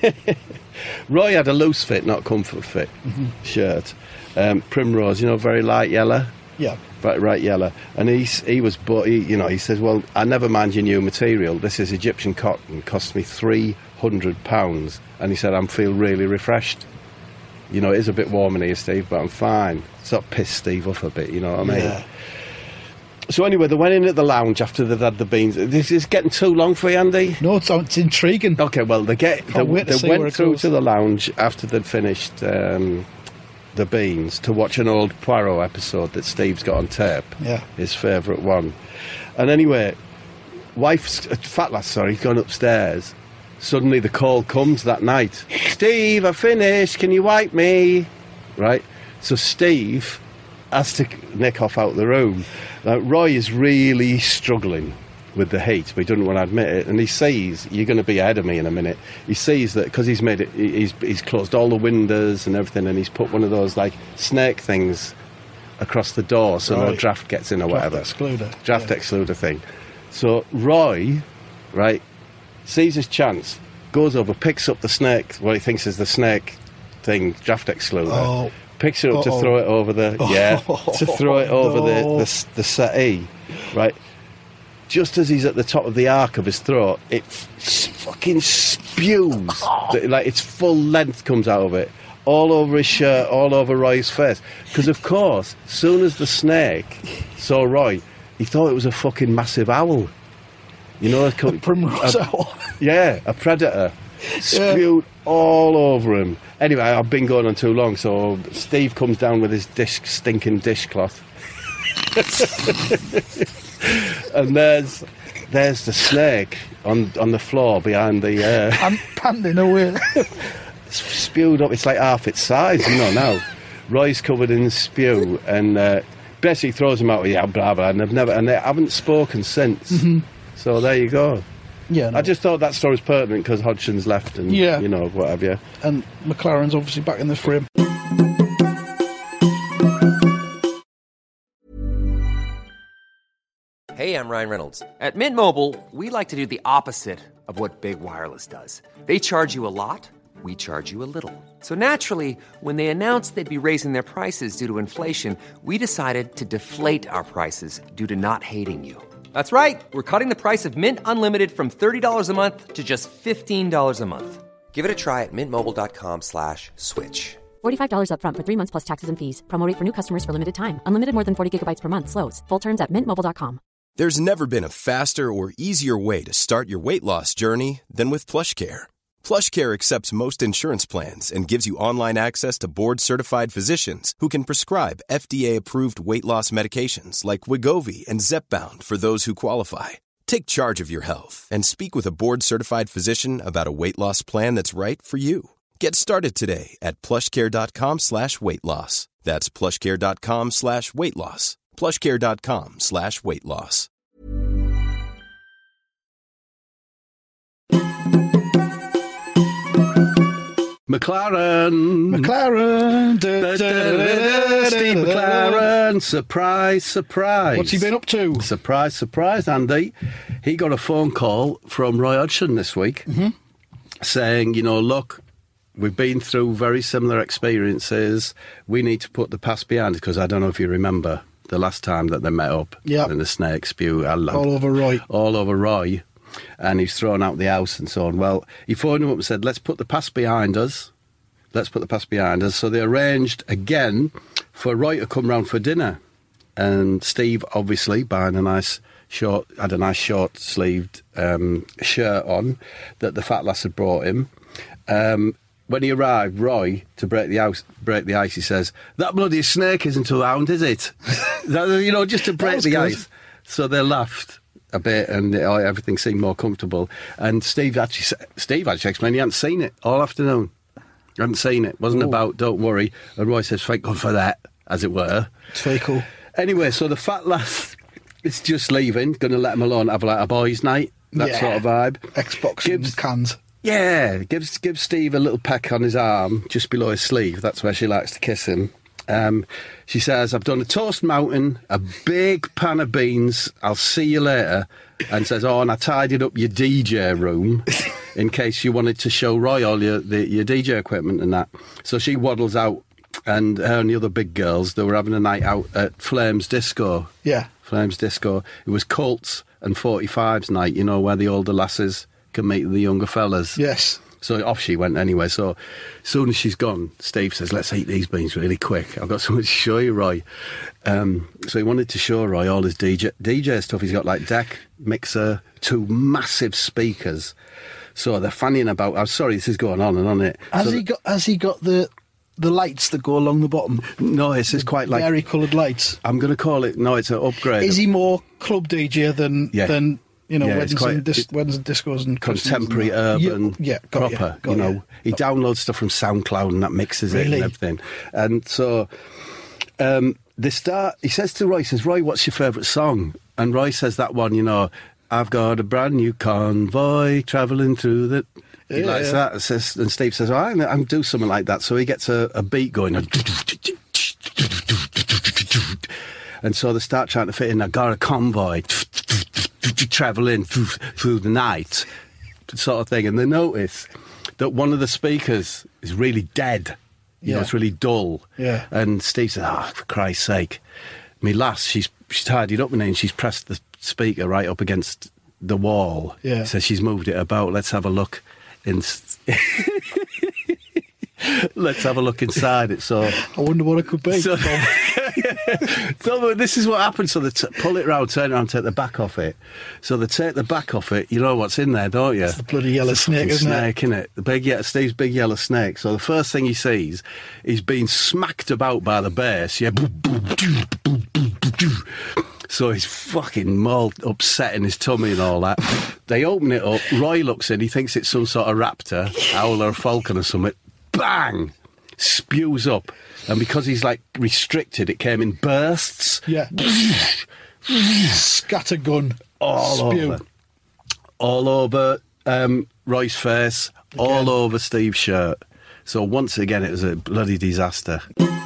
Roy had a loose fit, not comfort fit shirt. Primrose, very light yellow. Yeah. Right yellow. And he says, well, I never mind your new material. This is Egyptian cotton. Cost me £300. And he said, I feel really refreshed. It is a bit warm in here, Steve, but I'm fine. Sort of pissed Steve off a bit, you know what I mean? Yeah. So anyway, they went in at the lounge after they'd had the beans. This is getting too long for you, Andy? No, it's intriguing. Okay, well, they went through to the lounge after they'd finished the beans to watch an old Poirot episode that Steve's got on tape. Yeah. His favourite one. And anyway, fat lass, gone upstairs. Suddenly the call comes that night. Steve, I finished. Can you wipe me? Right? So Steve has to nick off out the room. Roy is really struggling with the heat, but he doesn't want to admit it. And he sees, you're going to be ahead of me in a minute. He sees that because he's made it, he's closed all the windows and everything, and he's put one of those like snake things across the door so no draft gets in or whatever. Draft excluder thing. So Roy, right, sees his chance, goes over, picks up the snake, what he thinks is the snake thing, draft excluder, picks it up to throw it over the settee, right? Just as he's at the top of the arc of his throat, it fucking spews, like its full length comes out of it, all over his shirt, all over Roy's face. Because of course, soon as the snake saw Roy, he thought it was a fucking massive owl. A primrose owl. Yeah, a predator. Spewed all over him. Anyway, I've been going on too long, so Steve comes down with his stinking dishcloth. And there's the snake on the floor behind the... I'm panting away. It's spewed up. It's like half its size, now. Roy's covered in spew, and basically throws him out with blah blah, and they haven't spoken since. Mm-hmm. So there you go. Yeah, no. I just thought that story's pertinent because Hodgson's left and, what have you. And McLaren's obviously back in the frame. Hey, I'm Ryan Reynolds. At Mint Mobile, we like to do the opposite of what Big Wireless does. They charge you a lot, we charge you a little. So naturally, when they announced they'd be raising their prices due to inflation, we decided to deflate our prices due to not hating you. That's right. We're cutting the price of Mint Unlimited from $30 a month to just $15 a month. Give it a try at mintmobile.com/switch. $45 up front for 3 months plus taxes and fees. Promo rate for new customers for limited time. Unlimited more than 40 gigabytes per month. Slows full terms at mintmobile.com. There's never been a faster or easier way to start your weight loss journey than with PlushCare. PlushCare accepts most insurance plans and gives you online access to board-certified physicians who can prescribe FDA-approved weight loss medications like Wegovy and Zepbound for those who qualify. Take charge of your health and speak with a board-certified physician about a weight loss plan that's right for you. Get started today at plushcare.com/weight loss. That's plushcare.com/weight loss. plushcare.com/weight loss. McLaren. Steve McLaren. Surprise, surprise. What's he been up to? Surprise, surprise, Andy. He got a phone call from Roy Hodgson this week saying, look, we've been through very similar experiences. We need to put the past behind us, because I don't know if you remember the last time that they met up in the snake spew. All over Roy. All over Roy. And he's thrown out the house and so on. Well, he phoned him up and said, let's put the past behind us. Let's put the past behind us. So they arranged again for Roy to come round for dinner. And Steve, obviously, buying had a nice short-sleeved shirt on that the fat lass had brought him. When he arrived, Roy, to break the ice, he says, that bloody snake isn't around, is it? Just to break the ice. So they laughed a bit, and everything seemed more comfortable. And Steve actually explained he hadn't seen it all afternoon. Hadn't seen it. Wasn't about, don't worry. And Roy says, thank God for that, as it were. It's very cool. Anyway, so the fat lass is just leaving, going to let him alone, have a boys' night, that sort of vibe. Xbox and cans. Yeah, gives Steve a little peck on his arm, just below his sleeve. That's where she likes to kiss him. She says, I've done a toast mountain, a big pan of beans, I'll see you later. And says, and I tidied up your DJ room in case you wanted to show Roy all your DJ equipment and that. So she waddles out, and her and the other big girls, they were having a night out at Flames Disco. Yeah. Flames Disco. It was Colts and 45's night, where the older lasses can meet the younger fellas. Yes. So off she went anyway. So as soon as she's gone, Steve says, let's eat these beans really quick. I've got something to show you, Roy. So he wanted to show Roy all his DJ stuff. He's got like deck, mixer, 2 massive speakers. So they're fanning about. I'm sorry, this is going on and on it. Has he got the lights that go along the bottom? No, it's quite like vari-coloured lights. I'm going to call it. No, it's an upgrade. Is he more club DJ than weddings and discos and contemporary urban proper. He downloads stuff from SoundCloud and that mixes it and everything. And so he says to Roy, Roy, what's your favourite song? And Roy says that one, I've got a brand new convoy travelling through the... He likes that. And Steve says, I'm do something like that. So he gets a beat going. And so they start trying to fit in, I've got a convoy travelling through the night, sort of thing. And they notice that one of the speakers is really dead. It's really dull. Yeah. And Steve says, for Christ's sake. Me lass, she's tidied up in it and she's pressed the speaker right up against the wall. Yeah. So she's moved it about. Let's have a look. Let's have a look inside it. So I wonder what it could be. So this is what happens. So they pull it round, turn it around, take the back off it. So they take the back off it. You know what's in there, don't you? It's the bloody yellow snake, isn't it? Isn't it? Steve's big yellow snake. So the first thing he sees is being smacked about by the bass. Yeah. So he's fucking all upset in his tummy and all that. They open it up. Roy looks in. He thinks it's some sort of raptor, owl or falcon or something. Bang! Spews up. And because he's like restricted, it came in bursts. Yeah. Scattergun. All over Roy's face. Again. All over Steve's shirt. So once again, it was a bloody disaster.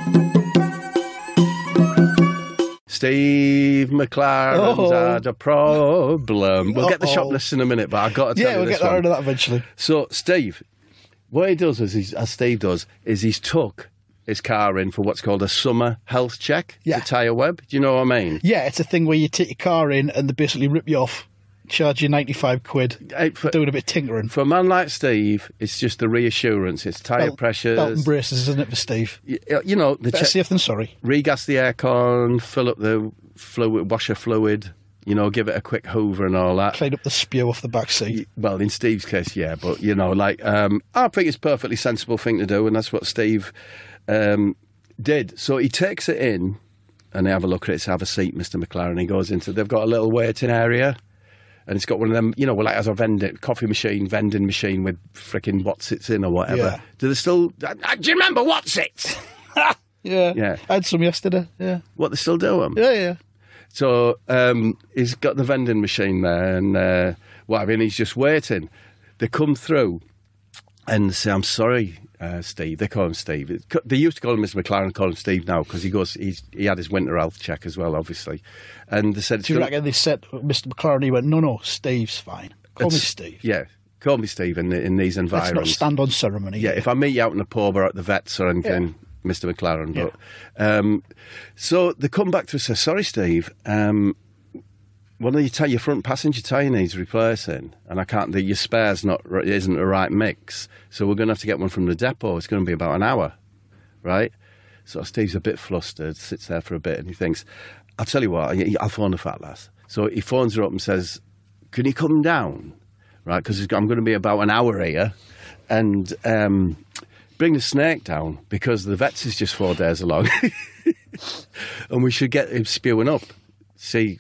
Steve McLaren's had a problem. We'll get the shop list in a minute, but I've got to tell you this we'll one. get out of that eventually. So, Steve, what he does, as Steve does, is he's took his car in for what's called a summer health check. Yeah. The tyre web. Do you know what I mean? Yeah, it's a thing where you take your car in and they basically rip you off, charge you 95 quid for doing a bit of tinkering. For a man like Steve, it's just the reassurance. It's tyre pressures. Belt and braces, isn't it, for Steve? The better safe than sorry. Regas the aircon, fill up the fluid, washer fluid, give it a quick hoover and all that. Clean up the spew off the back seat. Well, in Steve's case, yeah, but, I think it's a perfectly sensible thing to do, and that's what Steve did. So he takes it in, and they have a look at it, have a seat, Mr. McLaren. He goes into, they've got a little waiting area, and it's got one of them, like as a vending machine with frickin' What's-Its in or whatever. Yeah. Do they still, do you remember What's-Its? Yeah. I had some yesterday, yeah. What, they still do them? Yeah. So he's got the vending machine there and he's just waiting. They come through and say, I'm sorry, Steve. They call him Steve. They used to call him Mr. McLaren, call him Steve now because he had his winter health check as well, obviously. And they said... Do you reckon they said Mr. McLaren, he went, no, Steve's fine. Call me Steve. Yeah, call me Steve in these environments. Let's not stand on ceremony. Yeah, if I meet you out in the pub or at the vets or anything, Mr. McLaren. But, so they come back to us and say, sorry, Steve, one of your front passenger tyre needs replacing, and I can't. Your spare's isn't the right mix, so we're going to have to get one from the depot. It's going to be about an hour, right? So Steve's a bit flustered, sits there for a bit, and he thinks, "I'll tell you what, I'll phone the fat lass." So he phones her up and says, "Can you come down, right? Because I'm going to be about an hour here, and bring the snake down because the vet's is just 4 days along, and we should get him spewing up." Get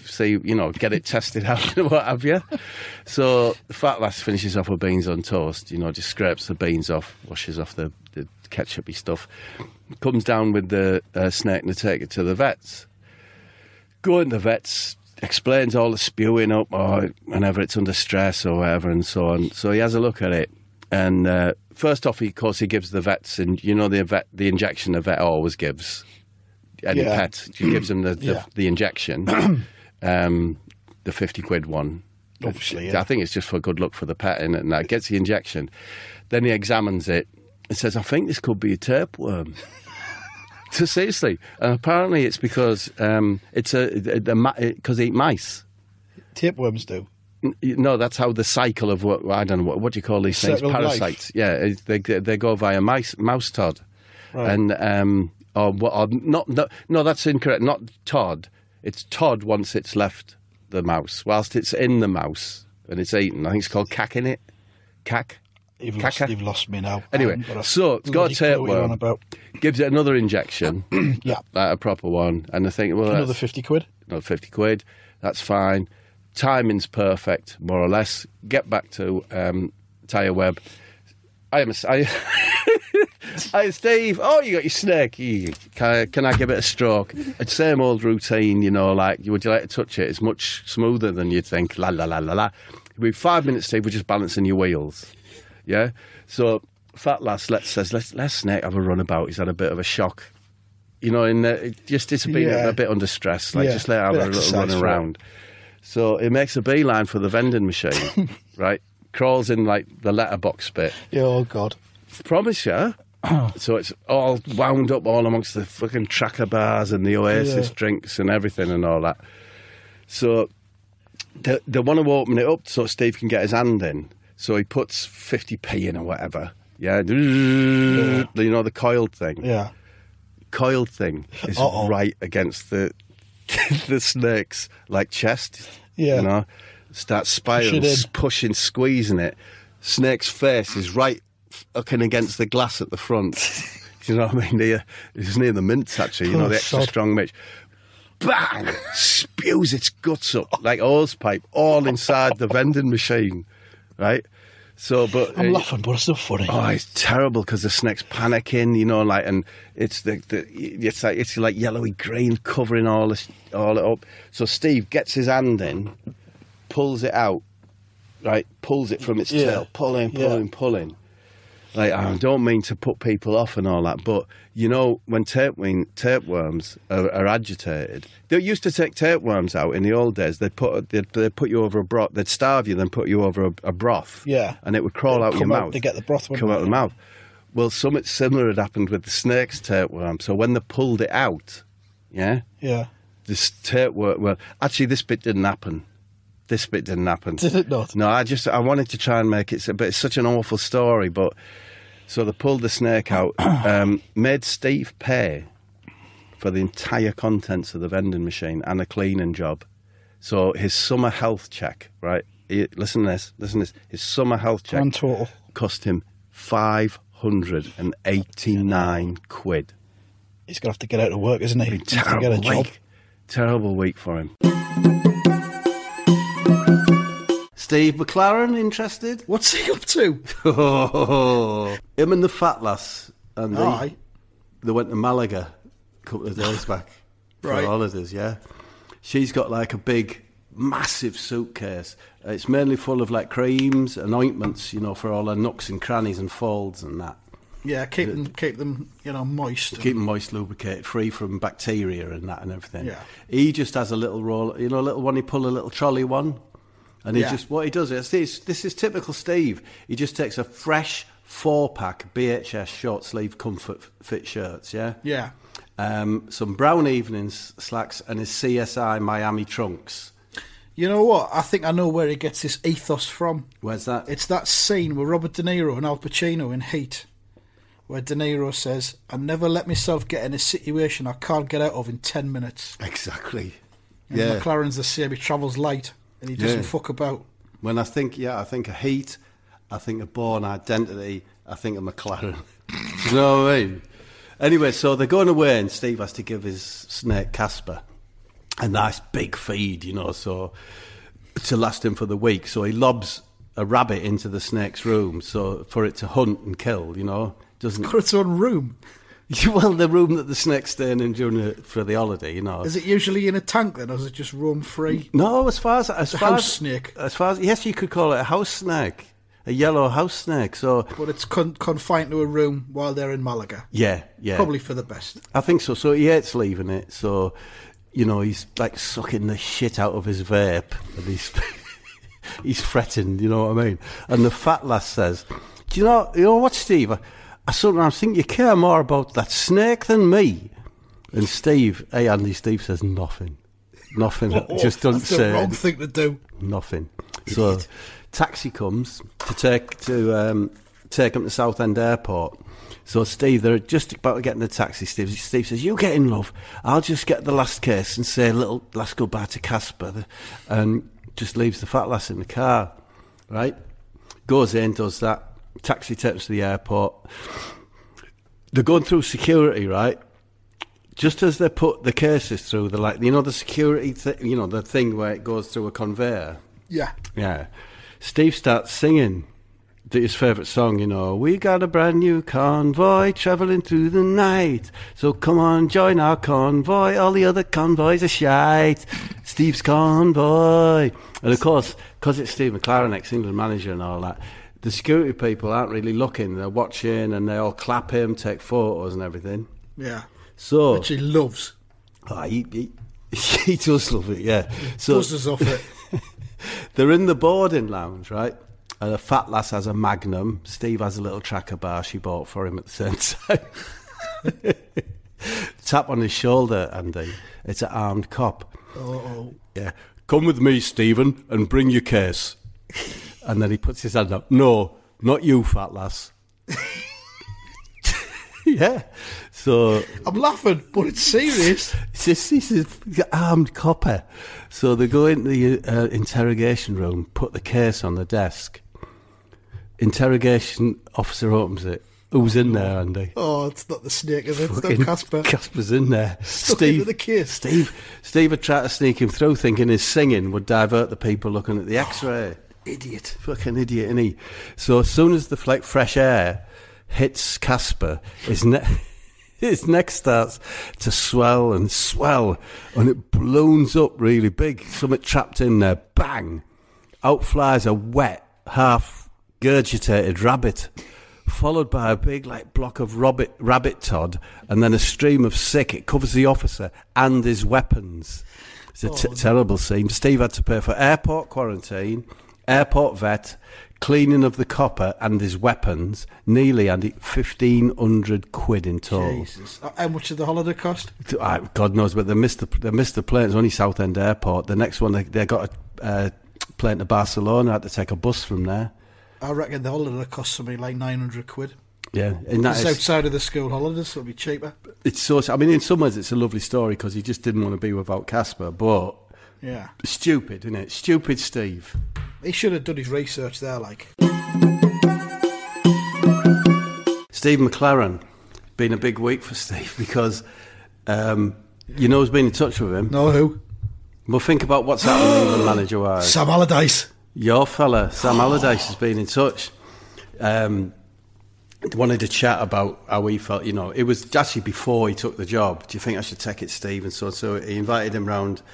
it tested out and what have you. So the fat lass finishes off with beans on toast, just scrapes the beans off, washes off the ketchupy stuff, comes down with the snake and they take it to the vets. Going to the vets, explains all the spewing up or whenever it's under stress or whatever and so on. So he has a look at it. And first off, of course, he gives the vets, and the injection the vet always gives. Any pet, he gives them the injection, the 50 quid one. Obviously, I think it's just for good luck for the pet, and that gets the injection. Then he examines it and says, "I think this could be a tapeworm." So seriously, and apparently it's because because they eat mice. Tapeworms do. No, that's how the cycle of I don't know what do you call these things? Parasites. Yeah, they go via mouse Todd, right. And. No, that's incorrect. Not Todd. It's Todd once it's left the mouse. Whilst it's in the mouse and it's eaten, I think it's called cacking it. Cack. You've lost me now. Anyway, so it's got a tapeworm. Gives it another injection. Yeah, a proper one. And I think, well, another 50 quid. Another 50 quid. That's fine. Timing's perfect, more or less. Get back to Tyre Web. Hi, Steve. Oh, you got your snake. Can I give it a stroke? It's same old routine, would you like to touch it? It's much smoother than you'd think. La, la, la, la, la. With 5 minutes, Steve, we're just balancing your wheels. Yeah? So, fat lass says, let's snake have a run about. He's had a bit of a shock. It's been a bit under stress. Just let her have a little run around. So, he makes a beeline for the vending machine, right? Crawls in, the letterbox bit. Oh, God. Promise you. So it's all wound up all amongst the fucking Tracker bars and the Oasis drinks and everything and all that. So they want to open it up so Steve can get his hand in. So he puts 50p in or whatever. Yeah. The coiled thing. Yeah. Coiled thing is right against the snake's chest. Yeah. Starts spiraling, pushing, squeezing it. Snake's face is right looking against the glass at the front. Do you know what I mean? It's near the mints, actually. The extra strong mitch. Bang! Spews its guts up like a hose pipe all inside the vending machine, right? So, but I'm laughing, but it's not funny. Oh, it's terrible because the snake's panicking, and it's it's like yellowy green covering all it up. So Steve gets his hand in, pulls it out, right? Pulls it from its tail, pulling. I don't mean to put people off and all that, but when tapeworms are agitated, they used to take tapeworms out in the old days. They'd put you over a broth. They'd starve you, then put you over a broth. Yeah, and it would crawl out your mouth. To get the broth. Come out the mouth. Well, something similar had happened with the snake's tapeworm. So when they pulled it out, this tapeworm. Well, actually, this bit didn't happen. This bit didn't happen. Did it not? No, I wanted to try and make it, but it's such an awful story. But so they pulled the snake out, made Steve pay for the entire contents of the vending machine and a cleaning job. So his summer health check, right? Listen to this. His summer health check total cost him 589 quid. He's going to have to get out of work, isn't he? Terrible get a job. Terrible week for him. Steve McLaren, interested? What's he up to? Him and the fat lass. And they went to Malaga a couple of days back for holidays, yeah? She's got a big, massive suitcase. It's mainly full of creams and ointments, for all her nooks and crannies and folds and that. Yeah, keep them, moist. Keep them moist, lubricated, free from bacteria and that and everything. Yeah. He just has a little roll, a little one. He pull a little trolley one, and what he does is this is typical Steve. He just takes a fresh 4-pack BHS short sleeve comfort fit shirts. Yeah. Yeah. Some brown evening slacks and his CSI Miami trunks. You know what? I think I know where he gets this ethos from. Where's that? It's that scene with Robert De Niro and Al Pacino in Heat, where De Niro says, "I never let myself get in a situation I can't get out of in 10 minutes." Exactly. And McLaren's the same. He travels light and he doesn't fuck about. When I think of Heat, I think of Bourne Identity, I think of McLaren. You know what I mean? Anyway, so they're going away and Steve has to give his snake Casper a nice big feed, so to last him for the week. So he lobs a rabbit into the snake's room so for it to hunt and kill, Doesn't got its own room? Well, the room that the snake's staying in for the holiday, Is it usually in a tank then, or is it just roam free? No, as far as house snake. Yes, you could call it a house snake. A yellow house snake, But it's confined to a room while they're in Malaga. Yeah. Probably for the best. I think so. So he hates leaving it, so... he's like sucking the shit out of his vape and he's fretting, you know what I mean? And the fat lass says, "Do you know what, Steve? I sometimes think you care more about that snake than me." And Steve says nothing. Just don't that's say the wrong thing to do. Nothing. So taxi comes to take him to Southend Airport. So Steve, they're just about to get in the taxi. Steve says, "You get in, love. I'll just get the last case and say a little last goodbye to Casper," and just leaves the fat lass in the car. Right? Goes in, does that. Taxi takes to the airport. They're going through security, right? Just as they put the cases through, they're like, the security, the thing where it goes through a conveyor. Yeah. Yeah. Steve starts singing his favourite song, "We got a brand new convoy travelling through the night. So come on, join our convoy. All the other convoys are shite. Steve's convoy." And of course, because it's Steve McLaren, ex-England manager and all that, the security people aren't really looking. They're watching and they all clap him, take photos and everything. Yeah. So, which he loves. Oh, he does love it, yeah. So buzzes off it. They're in the boarding lounge, right? And a fat lass has a Magnum. Steve has a little tracker bar she bought for him at the same time. Tap on his shoulder, Andy. It's an armed cop. Oh. Yeah. "Come with me, Stephen, and bring your case." And then he puts his hand up. "No, not you, fat lass." Yeah. So I'm laughing, but it's serious. This is armed copper. So they go into the interrogation room, put the case on the desk. Interrogation officer opens it. Who's in there, Andy? Oh, it's not the snake, is it? It's not Casper. Casper's in there. Steve, the case. Steve had tried to sneak him through, thinking his singing would divert the people looking at the X-ray. Idiot. Fucking idiot, isn't he? So as soon as the fresh air hits Casper, his neck starts to swell, and it balloons up really big. Something trapped in there. Bang! Out flies a wet, half-gurgitated rabbit, followed by a big block of rabbit tod, and then a stream of sick. It covers the officer and his weapons. It's a terrible scene. Steve had to pay for airport quarantine, airport vet, cleaning of the copper and his weapons, nearly 1,500 quid in total. Jesus. How much did the holiday cost? God knows, but they missed the plane. It's only Southend Airport. The next one, they got a plane to Barcelona. Had to take a bus from there. I reckon the holiday cost something like 900 quid. Yeah, it's outside of the school holidays, so it'll be cheaper. It's so. I mean, in some ways, it's a lovely story because he just didn't want to be without Casper. But yeah, stupid, isn't it? Stupid, Steve. He should have done his research there, like. Steve McLaren, been a big week for Steve because who's been in touch with him? No, who? Well, think about what's happening England manager-wise. Sam Allardyce. Your fella, Sam Allardyce, has been in touch. Wanted to chat about how he felt. It was actually before he took the job. Do you think I should take it, Steve? And so he invited him round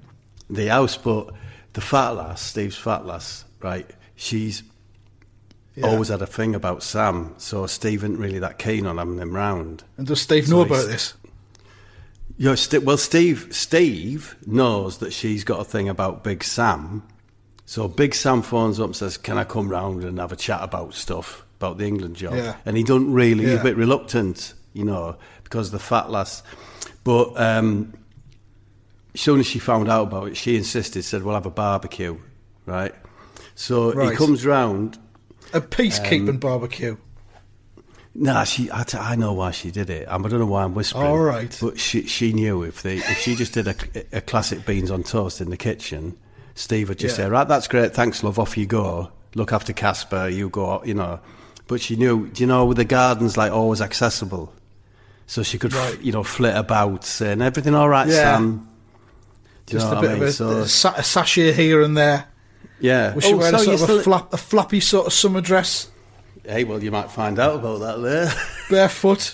the house. But the fat lass, Steve's fat lass, right? He's always had a thing about Sam, so Steve isn't really that keen on having him round. And does Steve know about this? Yeah, Steve knows that she's got a thing about Big Sam. So Big Sam phones up and says, "Can I come round and have a chat about stuff, about the England job?" Yeah. And he doesn't really, he's a bit reluctant, because the fat lass. But as soon as she found out about it, she insisted, said, "We'll have a barbecue," right? So he comes round. A peacekeeping barbecue. Nah, I know why she did it. I don't know why I'm whispering. All right. But she knew if she just did a classic beans on toast in the kitchen, Steve would just say, "Right, that's great, thanks, love, off you go. Look after Casper, you go," But she knew, with the gardens like always accessible. So she could, flit about, saying, "Everything all right, Sam?" Just a bit of a sachet here and there. Yeah. Was she wearing a flappy sort of summer dress? Hey, well, you might find out about that later. Barefoot.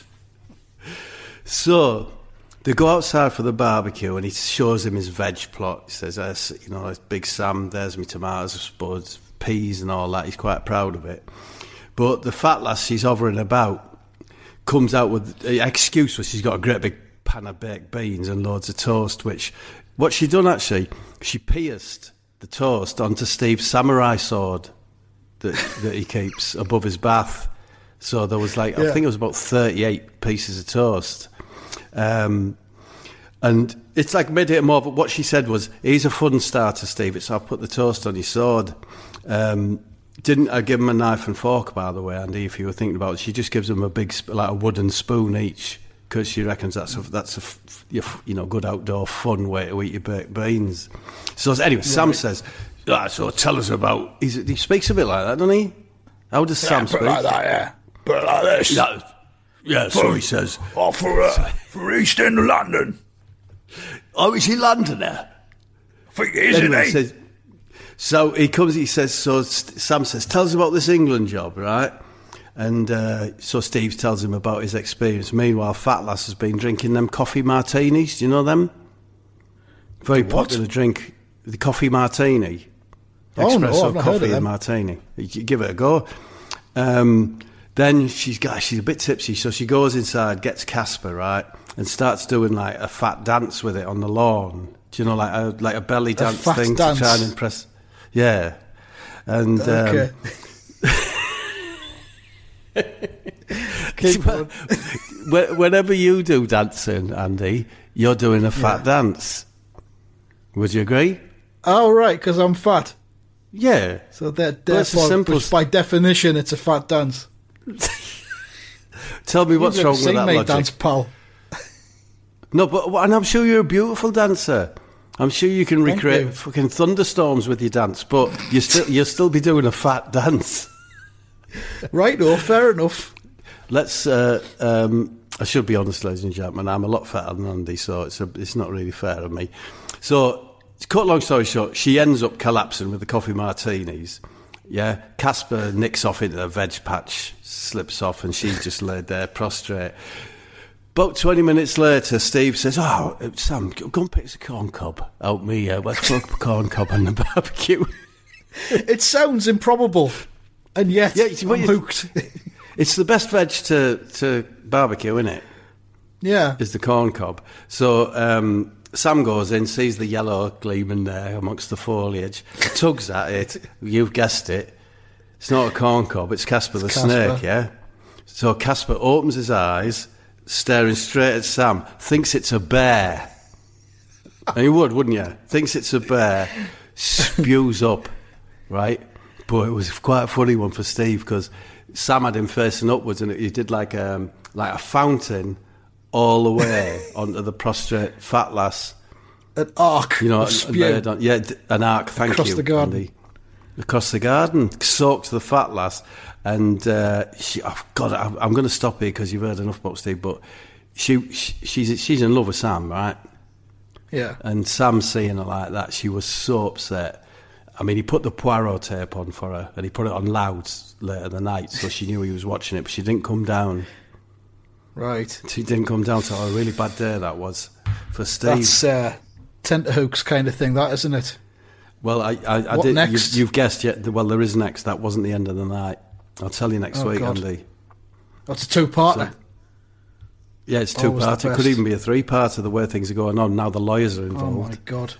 So they go outside for the barbecue, and he shows him his veg plot. He says, "It's Big Sam, there's my tomatoes, spuds, peas and all that." He's quite proud of it. But the fat lass she's hovering about comes out with an excuse where she's got a great big pan of baked beans and loads of toast, which what she done actually, she pierced the toast onto Steve's samurai sword that he keeps above his bath. So there was I think it was about 38 pieces of toast. And it's made it more, but what she said was, "He's a fun starter, Steve. So I've put the toast on your sword." Didn't I give him a knife and fork, by the way, Andy, if you were thinking about it? She just gives him a big, a wooden spoon each, because she reckons that's a good outdoor fun way to eat your baked beans. So anyway, Sam says, "So tell us about..." He speaks a bit like that, doesn't he? How does Sam speak? Like that, yeah. Put it like this. Yeah, so he says... for East End of London. Oh, is he Londoner? I think he is, isn't he? So he comes, he says, Sam says, "Tell us about this England job," right? And so Steve tells him about his experience. Meanwhile, Fat Lass has been drinking them coffee martinis. Do you know them? Very popular drink, the coffee martini. Espresso I've not coffee heard of them. and martini. You give it a go. Then she's a bit tipsy, so she goes inside, gets Casper, right, and starts doing a fat dance with it on the lawn. Do you know, like a belly dance thing to try and impress? Yeah, and okay. Whenever you do dancing, Andy, you're doing a fat dance. Would you agree? Oh, right, because I'm fat. Yeah. So therefore, by definition, it's a fat dance. Tell me what's wrong with that logic. Dance, pal. No, and I'm sure you're a beautiful dancer. I'm sure you can recreate fucking thunderstorms with your dance, but you'll still be doing a fat dance. Right, fair enough. Let's. I should be honest, ladies and gentlemen. I'm a lot fatter than Andy, so it's not really fair of me. So, to cut a long story short, she ends up collapsing with the coffee martinis. Yeah, Casper nicks off into the veg patch, slips off, and she's just laid there prostrate. About 20 minutes later, Steve says, "Oh, Sam, go and pick us a corn cob. Help me, let's cook a corn cob on the barbecue." It sounds improbable, and yet I'm hooked. It's the best veg to barbecue, isn't it? Yeah. Is the corn cob. So Sam goes in, sees the yellow gleaming there amongst the foliage, tugs at it. You've guessed it. It's not a corn cob, it's Casper the snake, yeah? So Casper opens his eyes, staring straight at Sam, thinks it's a bear. And you would, wouldn't you? Thinks it's a bear, spews up, right? But it was quite a funny one for Steve, because Sam had him facing upwards, and he did like a fountain all the way onto the prostrate fat lass. An arc of spew. An arc, thank you. Across the garden. Andy. Across the garden, soaks the fat lass. And I'm going to stop here because you've heard enough about Steve, but she's in love with Sam, right? Yeah. And Sam seeing her like that, she was so upset. I mean, he put the Poirot tape on for her, and he put it on loud later the night, so she knew he was watching it, but she didn't come down. Right. She didn't come down, so a really bad day that was for Steve. That's tenterhooks kind of thing, that, isn't it? Well, I what did. Next? You've guessed yet. Well, there is next. That wasn't the end of the night. I'll tell you next week, God. Andy. That's a two-parter. Yeah, it's Always the two-part. It could best. even be a three-part of the way things are going on. Now the lawyers are Oh, involved. my God.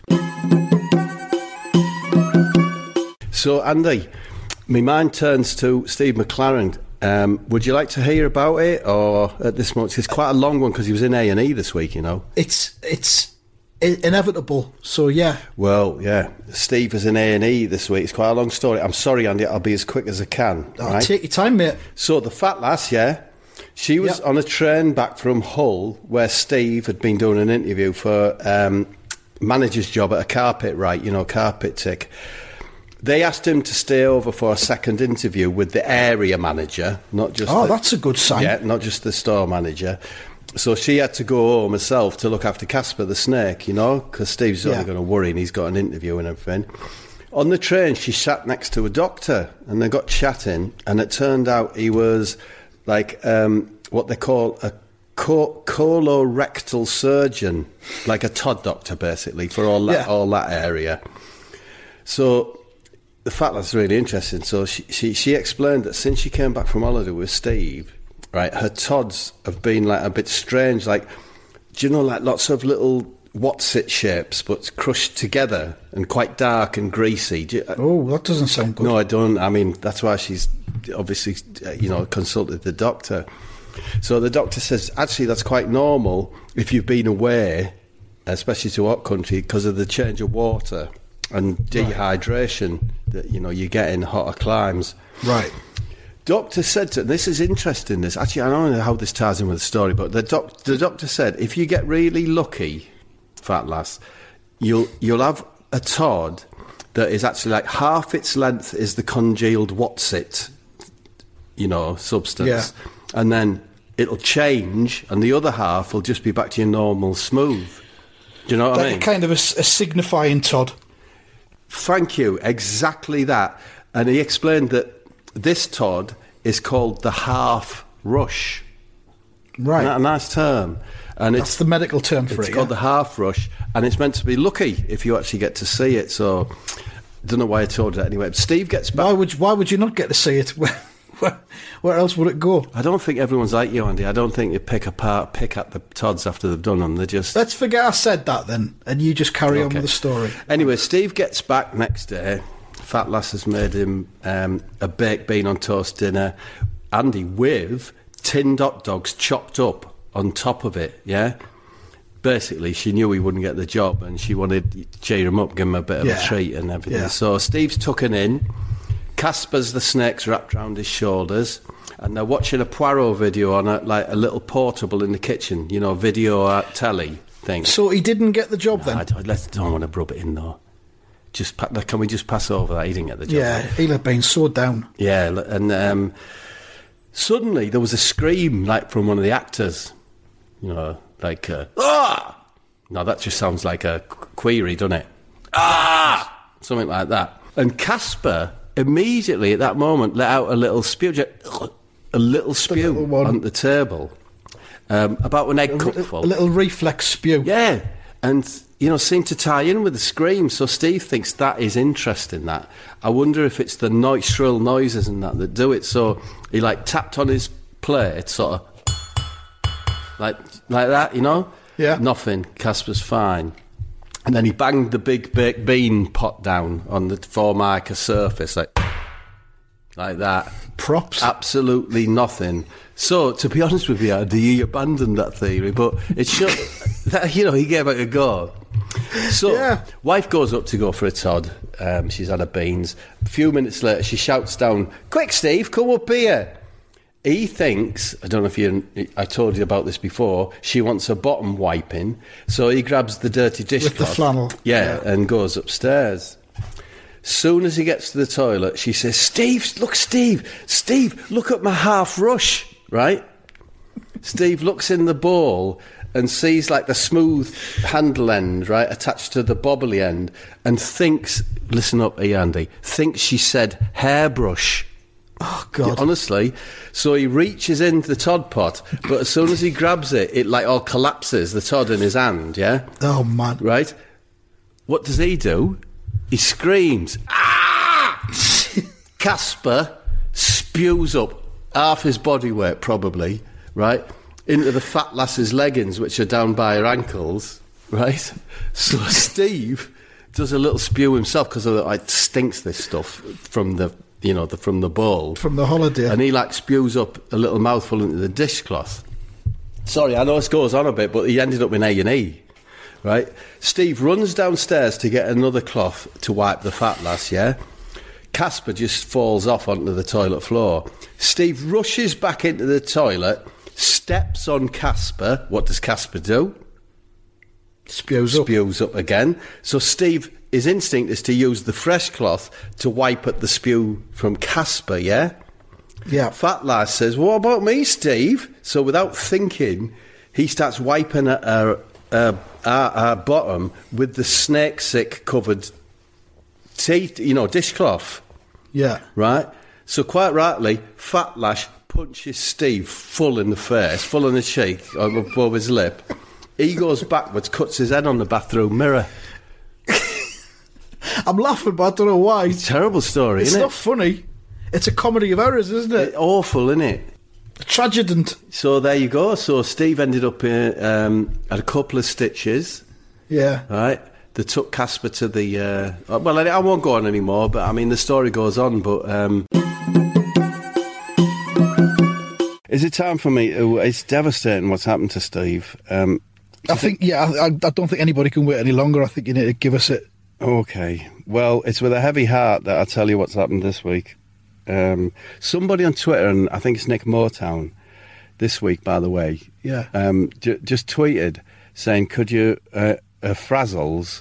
So, Andy, my mind turns to Steve McLaren. Would you like to hear about it, or at this moment? It's quite a long one because he was in A&E this week, you know. It's inevitable, so yeah. Well, yeah, Steve is in A&E this week. It's quite a long story. I'm sorry, Andy, I'll be as quick as I can. Right? Take your time, mate. So the fat lass, yeah, she was on a train back from Hull where Steve had been doing an interview for manager's job at a carpet carpet tick. They asked him to stay over for a second interview with the area manager, not just... that's a good sign. Yeah, not just the store manager. So she had to go home herself to look after Casper the snake, you know, because Steve's only going to worry and he's got an interview and everything. On the train, she sat next to a doctor and they got chatting, and it turned out he was like what they call a colorectal surgeon, like a Todd doctor, basically, for all that area. So... the fat lad's really interesting. So she explained that since she came back from holiday with Steve, right, her Tods have been like a bit strange. Like, do you know, like lots of little what's-it shapes, but crushed together and quite dark and greasy. That doesn't sound good. No, I don't. I mean, that's why she's obviously, consulted the doctor. So the doctor says, actually, that's quite normal if you've been away, especially to hot country, because of the change of water and dehydration that you get in hotter climes. Right. Doctor said this is interesting. This actually, I don't know how this ties in with the story, but the doctor said if you get really lucky, fat lass, you'll have a Todd that is actually like half its length is the congealed what's-it, substance, and then it'll change, and the other half will just be back to your normal smooth. Do you know what I mean? Kind of a signifying Todd. Thank you, exactly that. And he explained that this Todd is called the half rush. Right. Isn't that a nice term? And that's the medical term for it. It's called the half rush, and it's meant to be lucky if you actually get to see it. So, don't know why I told you that anyway. Steve gets back. Why would you not get to see it? Where else would it go? I don't think everyone's like you, Andy. I don't think you pick at the Todds after they've done them. They just... Let's forget I said that then, and you just carry on with the story. Anyway, Steve gets back next day. Fat lass has made him a baked bean on toast dinner, Andy, with tinned hot dogs chopped up on top of it, yeah? Basically, she knew he wouldn't get the job, and she wanted to cheer him up, give him a bit of a treat and everything. Yeah. So Steve's tucking in. Casper's the snake's wrapped around his shoulders, and they're watching a Poirot video on a little portable in the kitchen, video telly thing. So he didn't get the job then? I don't want to rub it in though. Can we just pass over that? He didn't get the job. Yeah, he'll have been so down. Yeah, and suddenly there was a scream from one of the actors, ah! Now that just sounds like a query, doesn't it? Ah! Something like that. And Casper immediately at that moment let out a little spew on the table, about an egg cupful. A little reflex spew. Yeah, and seemed to tie in with the scream. So Steve thinks that is interesting. That I wonder if it's the shrill noises and that do it. So he tapped on his plate, sort of like that, Yeah. Nothing. Casper's fine. And then he banged the big baked bean pot down on the Formica surface, like that. Props. Absolutely nothing. So, to be honest with you, he abandoned that theory, but it showed that, he gave it a go. So, wife goes up to go for a Todd. She's had her beans. A few minutes later, she shouts down, "Quick, Steve, come up here." He thinks, I don't know if I told you about this before, she wants her bottom wiping, so he grabs the dirty dishcloth. With the flannel. Yeah, and goes upstairs. Soon as he gets to the toilet, she says, Steve, look at my half rush, right? Steve looks in the bowl and sees the smooth handle end, right, attached to the bobbly end, and thinks, listen up, Andy, thinks she said hairbrush. Oh, God. Yeah, honestly. So he reaches into the Todd pot, but as soon as he grabs it, it all collapses, the Todd in his hand, yeah? Oh, man. Right? What does he do? He screams, "Ah!" Casper spews up half his body weight, probably, right, into the fat lass's leggings, which are down by her ankles, right? So Steve does a little spew himself because it stinks, this stuff from the from the bowl, from the holiday, and he spews up a little mouthful into the dishcloth. Sorry, I know this goes on a bit, but he ended up in A&E, right? Steve runs downstairs to get another cloth to wipe the fat lass, yeah? Casper just falls off onto the toilet floor. Steve rushes back into the toilet, steps on Casper. What does Casper do? Spews up again. So his instinct is to use the fresh cloth to wipe at the spew from Casper, yeah? Yeah. Fat lass says, "What about me, Steve?" So without thinking, he starts wiping at her bottom with the snake sick covered dishcloth. Yeah. Right? So quite rightly, Fat Lash punches Steve full in the face, full in the cheek, above his lip. He goes backwards, cuts his head on the bathroom mirror. I'm laughing, but I don't know why. It's a terrible story, isn't it? It's not funny. It's a comedy of errors, isn't it? It's awful, isn't it? A tragedent. So there you go. So Steve ended up at a couple of stitches. Yeah. Right? They took Casper to the... well, I won't go on anymore, but I mean, the story goes on, but... Is it time for me to... It's devastating what's happened to Steve. I don't think anybody can wait any longer. I think you need to give us it. Okay. Well, it's with a heavy heart that I tell you what's happened this week. Somebody on Twitter, and I think it's Nick Motown, this week, by the way, just tweeted saying, could you... Frazzles,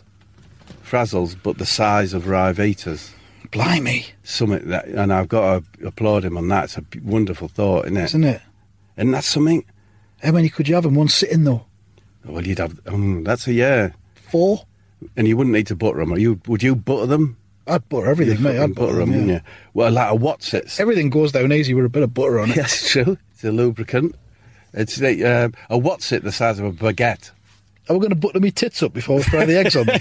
but the size of Ryvitas. Blimey. Something that, and I've got to applaud him on that. It's a wonderful thought, isn't it? Isn't it? And that's something. How many could you have in one sitting, though? Well, you'd have... that's a year. 4? And you wouldn't need to butter them. Would you butter them? I'd butter everything, mate. I'd butter them, wouldn't you? Well, like a Wotsits. Everything goes down easy with a bit of butter on it. Yes, true. It's a lubricant. It's like a Wotsit the size of a baguette. Are we going to butter me tits up before we fry the eggs on them?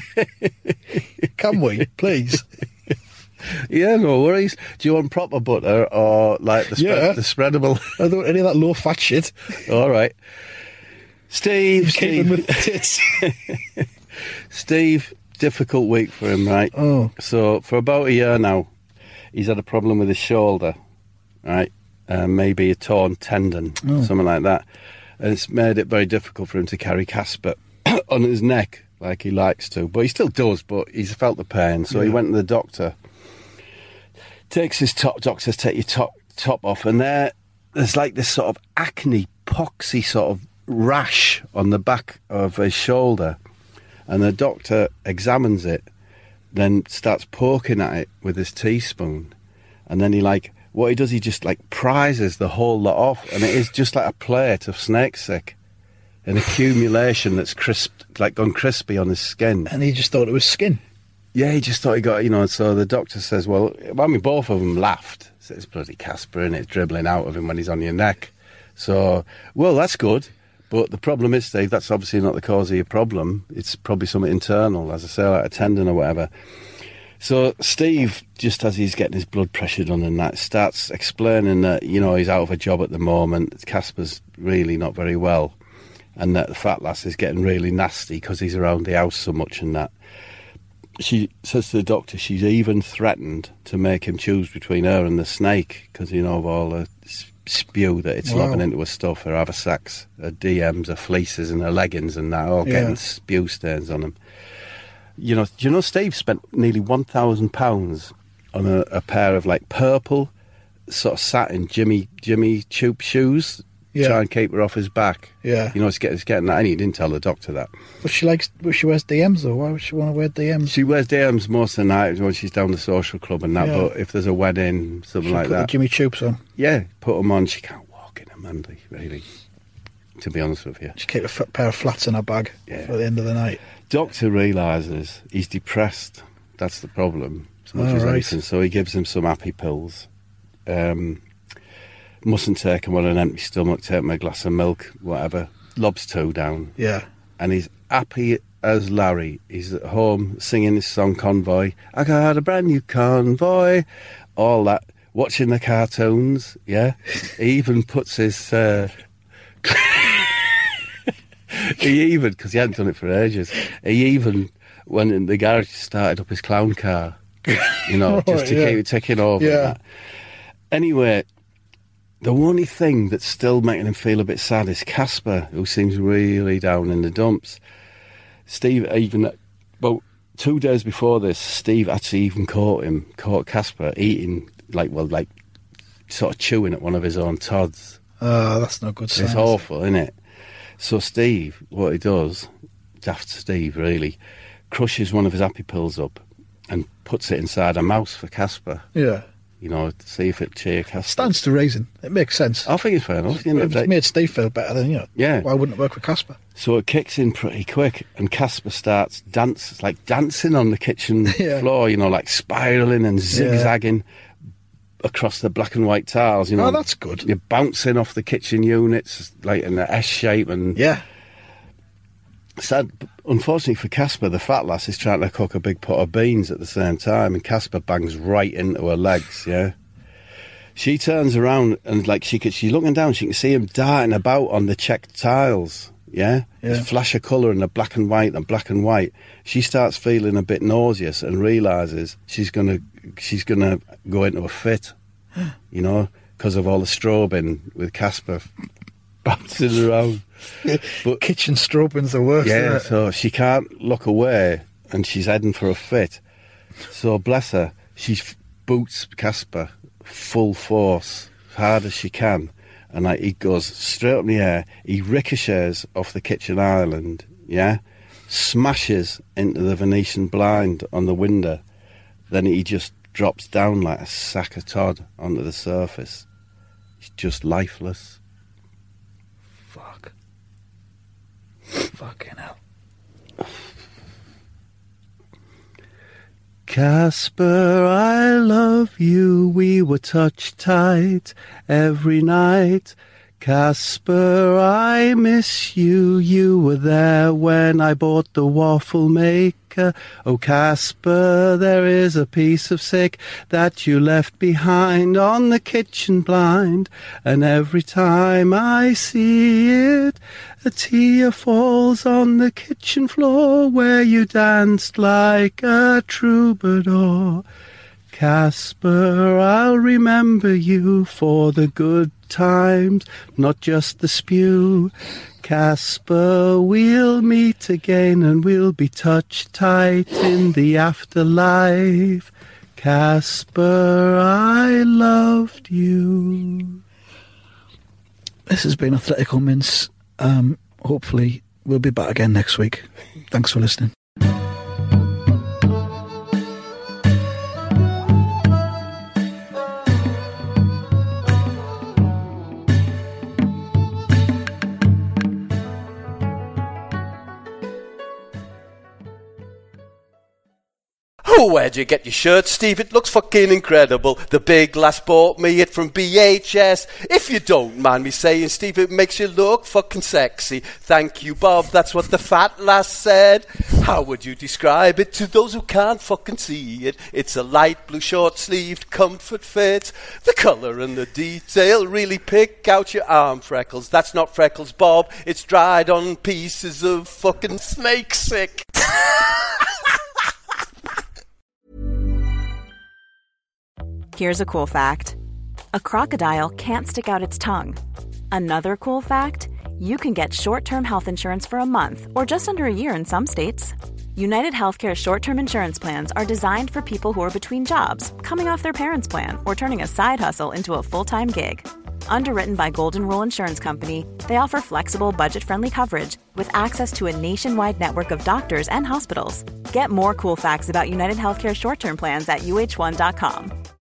Can we, please? Yeah, no worries. Do you want proper butter or like the spreadable? I don't want any of that low-fat shit. All right. Steve. With the tits. Steve, difficult week for him, right? Oh. So for about a year now, he's had a problem with his shoulder, right? Maybe a torn tendon, something like that. And it's made it very difficult for him to carry Casper on his neck like he likes to. But he still does, but he's felt the pain. So he went to the doctor. Takes his doctors take your top off, and there's like this sort of acne, poxy sort of rash on the back of his shoulder. And the doctor examines it, then starts poking at it with his teaspoon. And then what he does, he just prizes the whole lot off, and it is just like a plate of snake sick, an accumulation that's gone crispy on his skin. And he just thought it was skin. Yeah, he just thought he got, so the doctor says, well, I mean, both of them laughed. So it's bloody Casper, and it's dribbling out of him when he's on your neck. So, well, that's good. But the problem is, Steve, that's obviously not the cause of your problem. It's probably something internal, as I say, like a tendon or whatever. So Steve, just as he's getting his blood pressure done and that, starts explaining that, he's out of a job at the moment. Casper's really not very well. And that the fat lass is getting really nasty because he's around the house so much and that. She says to the doctor she's even threatened to make him choose between her and the snake because, of all the spew that it's lobbing into her stuff, her haversacks, her DMs, her fleeces and her leggings and that, all getting spew stains on them. Do you know Steve spent nearly £1,000 on a pair of purple sort of satin Jimmy Choo shoes to try and keep her off his back. Yeah. It's getting that, and he didn't tell the doctor that. But she wears DMs though. Why would she want to wear DMs? She wears DMs most of the night when she's down the social club and that, but if there's a wedding, something like that. Put the Jimmy Choops on. Yeah, put them on. She can't walk in them, Andy, really, to be honest with you. She keep a pair of flats in her bag for the end of the night. Doctor realises he's depressed. That's the problem, as much as anything. So he gives him some happy pills. Mustn't take him on an empty stomach. Take him a glass of milk, whatever. Lobs 2 down. Yeah. And he's happy as Larry. He's at home singing his song Convoy. I got a brand new convoy. All that. watching the cartoons, yeah? He even puts his... because he hadn't done it for ages, he even went in the garage, started up his clown car, you know, just to keep it ticking over. Yeah. And that. Anyway, the only thing that's still making him feel a bit sad is Casper, who seems really down in the dumps. Steve, even, well, 2 days before this, Steve actually even caught Casper eating, like sort of chewing at one of his own tods. Oh, that's no good sign. It's awful, isn't it? So Steve, what he does, daft Steve really, crushes one of his happy pills up and puts it inside a mouse for Casper. Yeah. You know, to see if it cheer Casper. Stands to reason. It makes sense. I think it's fair enough. If it's made Steve feel better, then, why wouldn't it work with Casper? So it kicks in pretty quick, and Casper starts dancing on the kitchen floor, you know, like spiralling and zigzagging across the black and white tiles, you know. Oh, that's good. You're bouncing off the kitchen units, like in the S shape, and sad. Unfortunately for Casper, the fat lass is trying to cook a big pot of beans at the same time, and Casper bangs right into her legs. Yeah, she turns around and she's looking down. She can see him darting about on the checked tiles. Yeah, there's flash of colour in the black and white and black and white. She starts feeling a bit nauseous and realises she's gonna go into a fit, you know, because of all the strobing with Casper bouncing around. But kitchen strobing's the worst. Yeah, so she can't look away, and she's heading for a fit. So bless her, she boots Casper full force, as hard as she can. And he goes straight up in the air, he ricochets off the kitchen island, smashes into the Venetian blind on the window, then he just drops down like a sack of Todd onto the surface. He's just lifeless. Fucking hell. Casper, I love you, we were touched tight every night. Casper, I miss you, you were there when I bought the waffle maker. Oh Casper, there is a piece of sick that you left behind on the kitchen blind, and every time I see it, a tear falls on the kitchen floor where you danced like a troubadour. Casper, I'll remember you for the good times, not just the spew. Casper, we'll meet again and we'll be touched tight in the afterlife. Casper, I loved you. This has been Athletical Mince. Hopefully we'll be back again next week. Thanks for listening. Oh, where'd you get your shirt, Steve? It looks fucking incredible. The big lass bought me it from BHS. If you don't mind me saying, Steve, it makes you look fucking sexy. Thank you, Bob. That's what the fat lass said. How would you describe it to those who can't fucking see it? It's a light blue short-sleeved comfort fit. The colour and the detail really pick out your arm freckles. That's not freckles, Bob. It's dried on pieces of fucking snake sick. Here's a cool fact. A crocodile can't stick out its tongue. Another cool fact, you can get short-term health insurance for a month or just under a year in some states. United Healthcare short-term insurance plans are designed for people who are between jobs, coming off their parents' plan, or turning a side hustle into a full-time gig. Underwritten by Golden Rule Insurance Company, they offer flexible, budget-friendly coverage with access to a nationwide network of doctors and hospitals. Get more cool facts about United Healthcare short-term plans at uh1.com.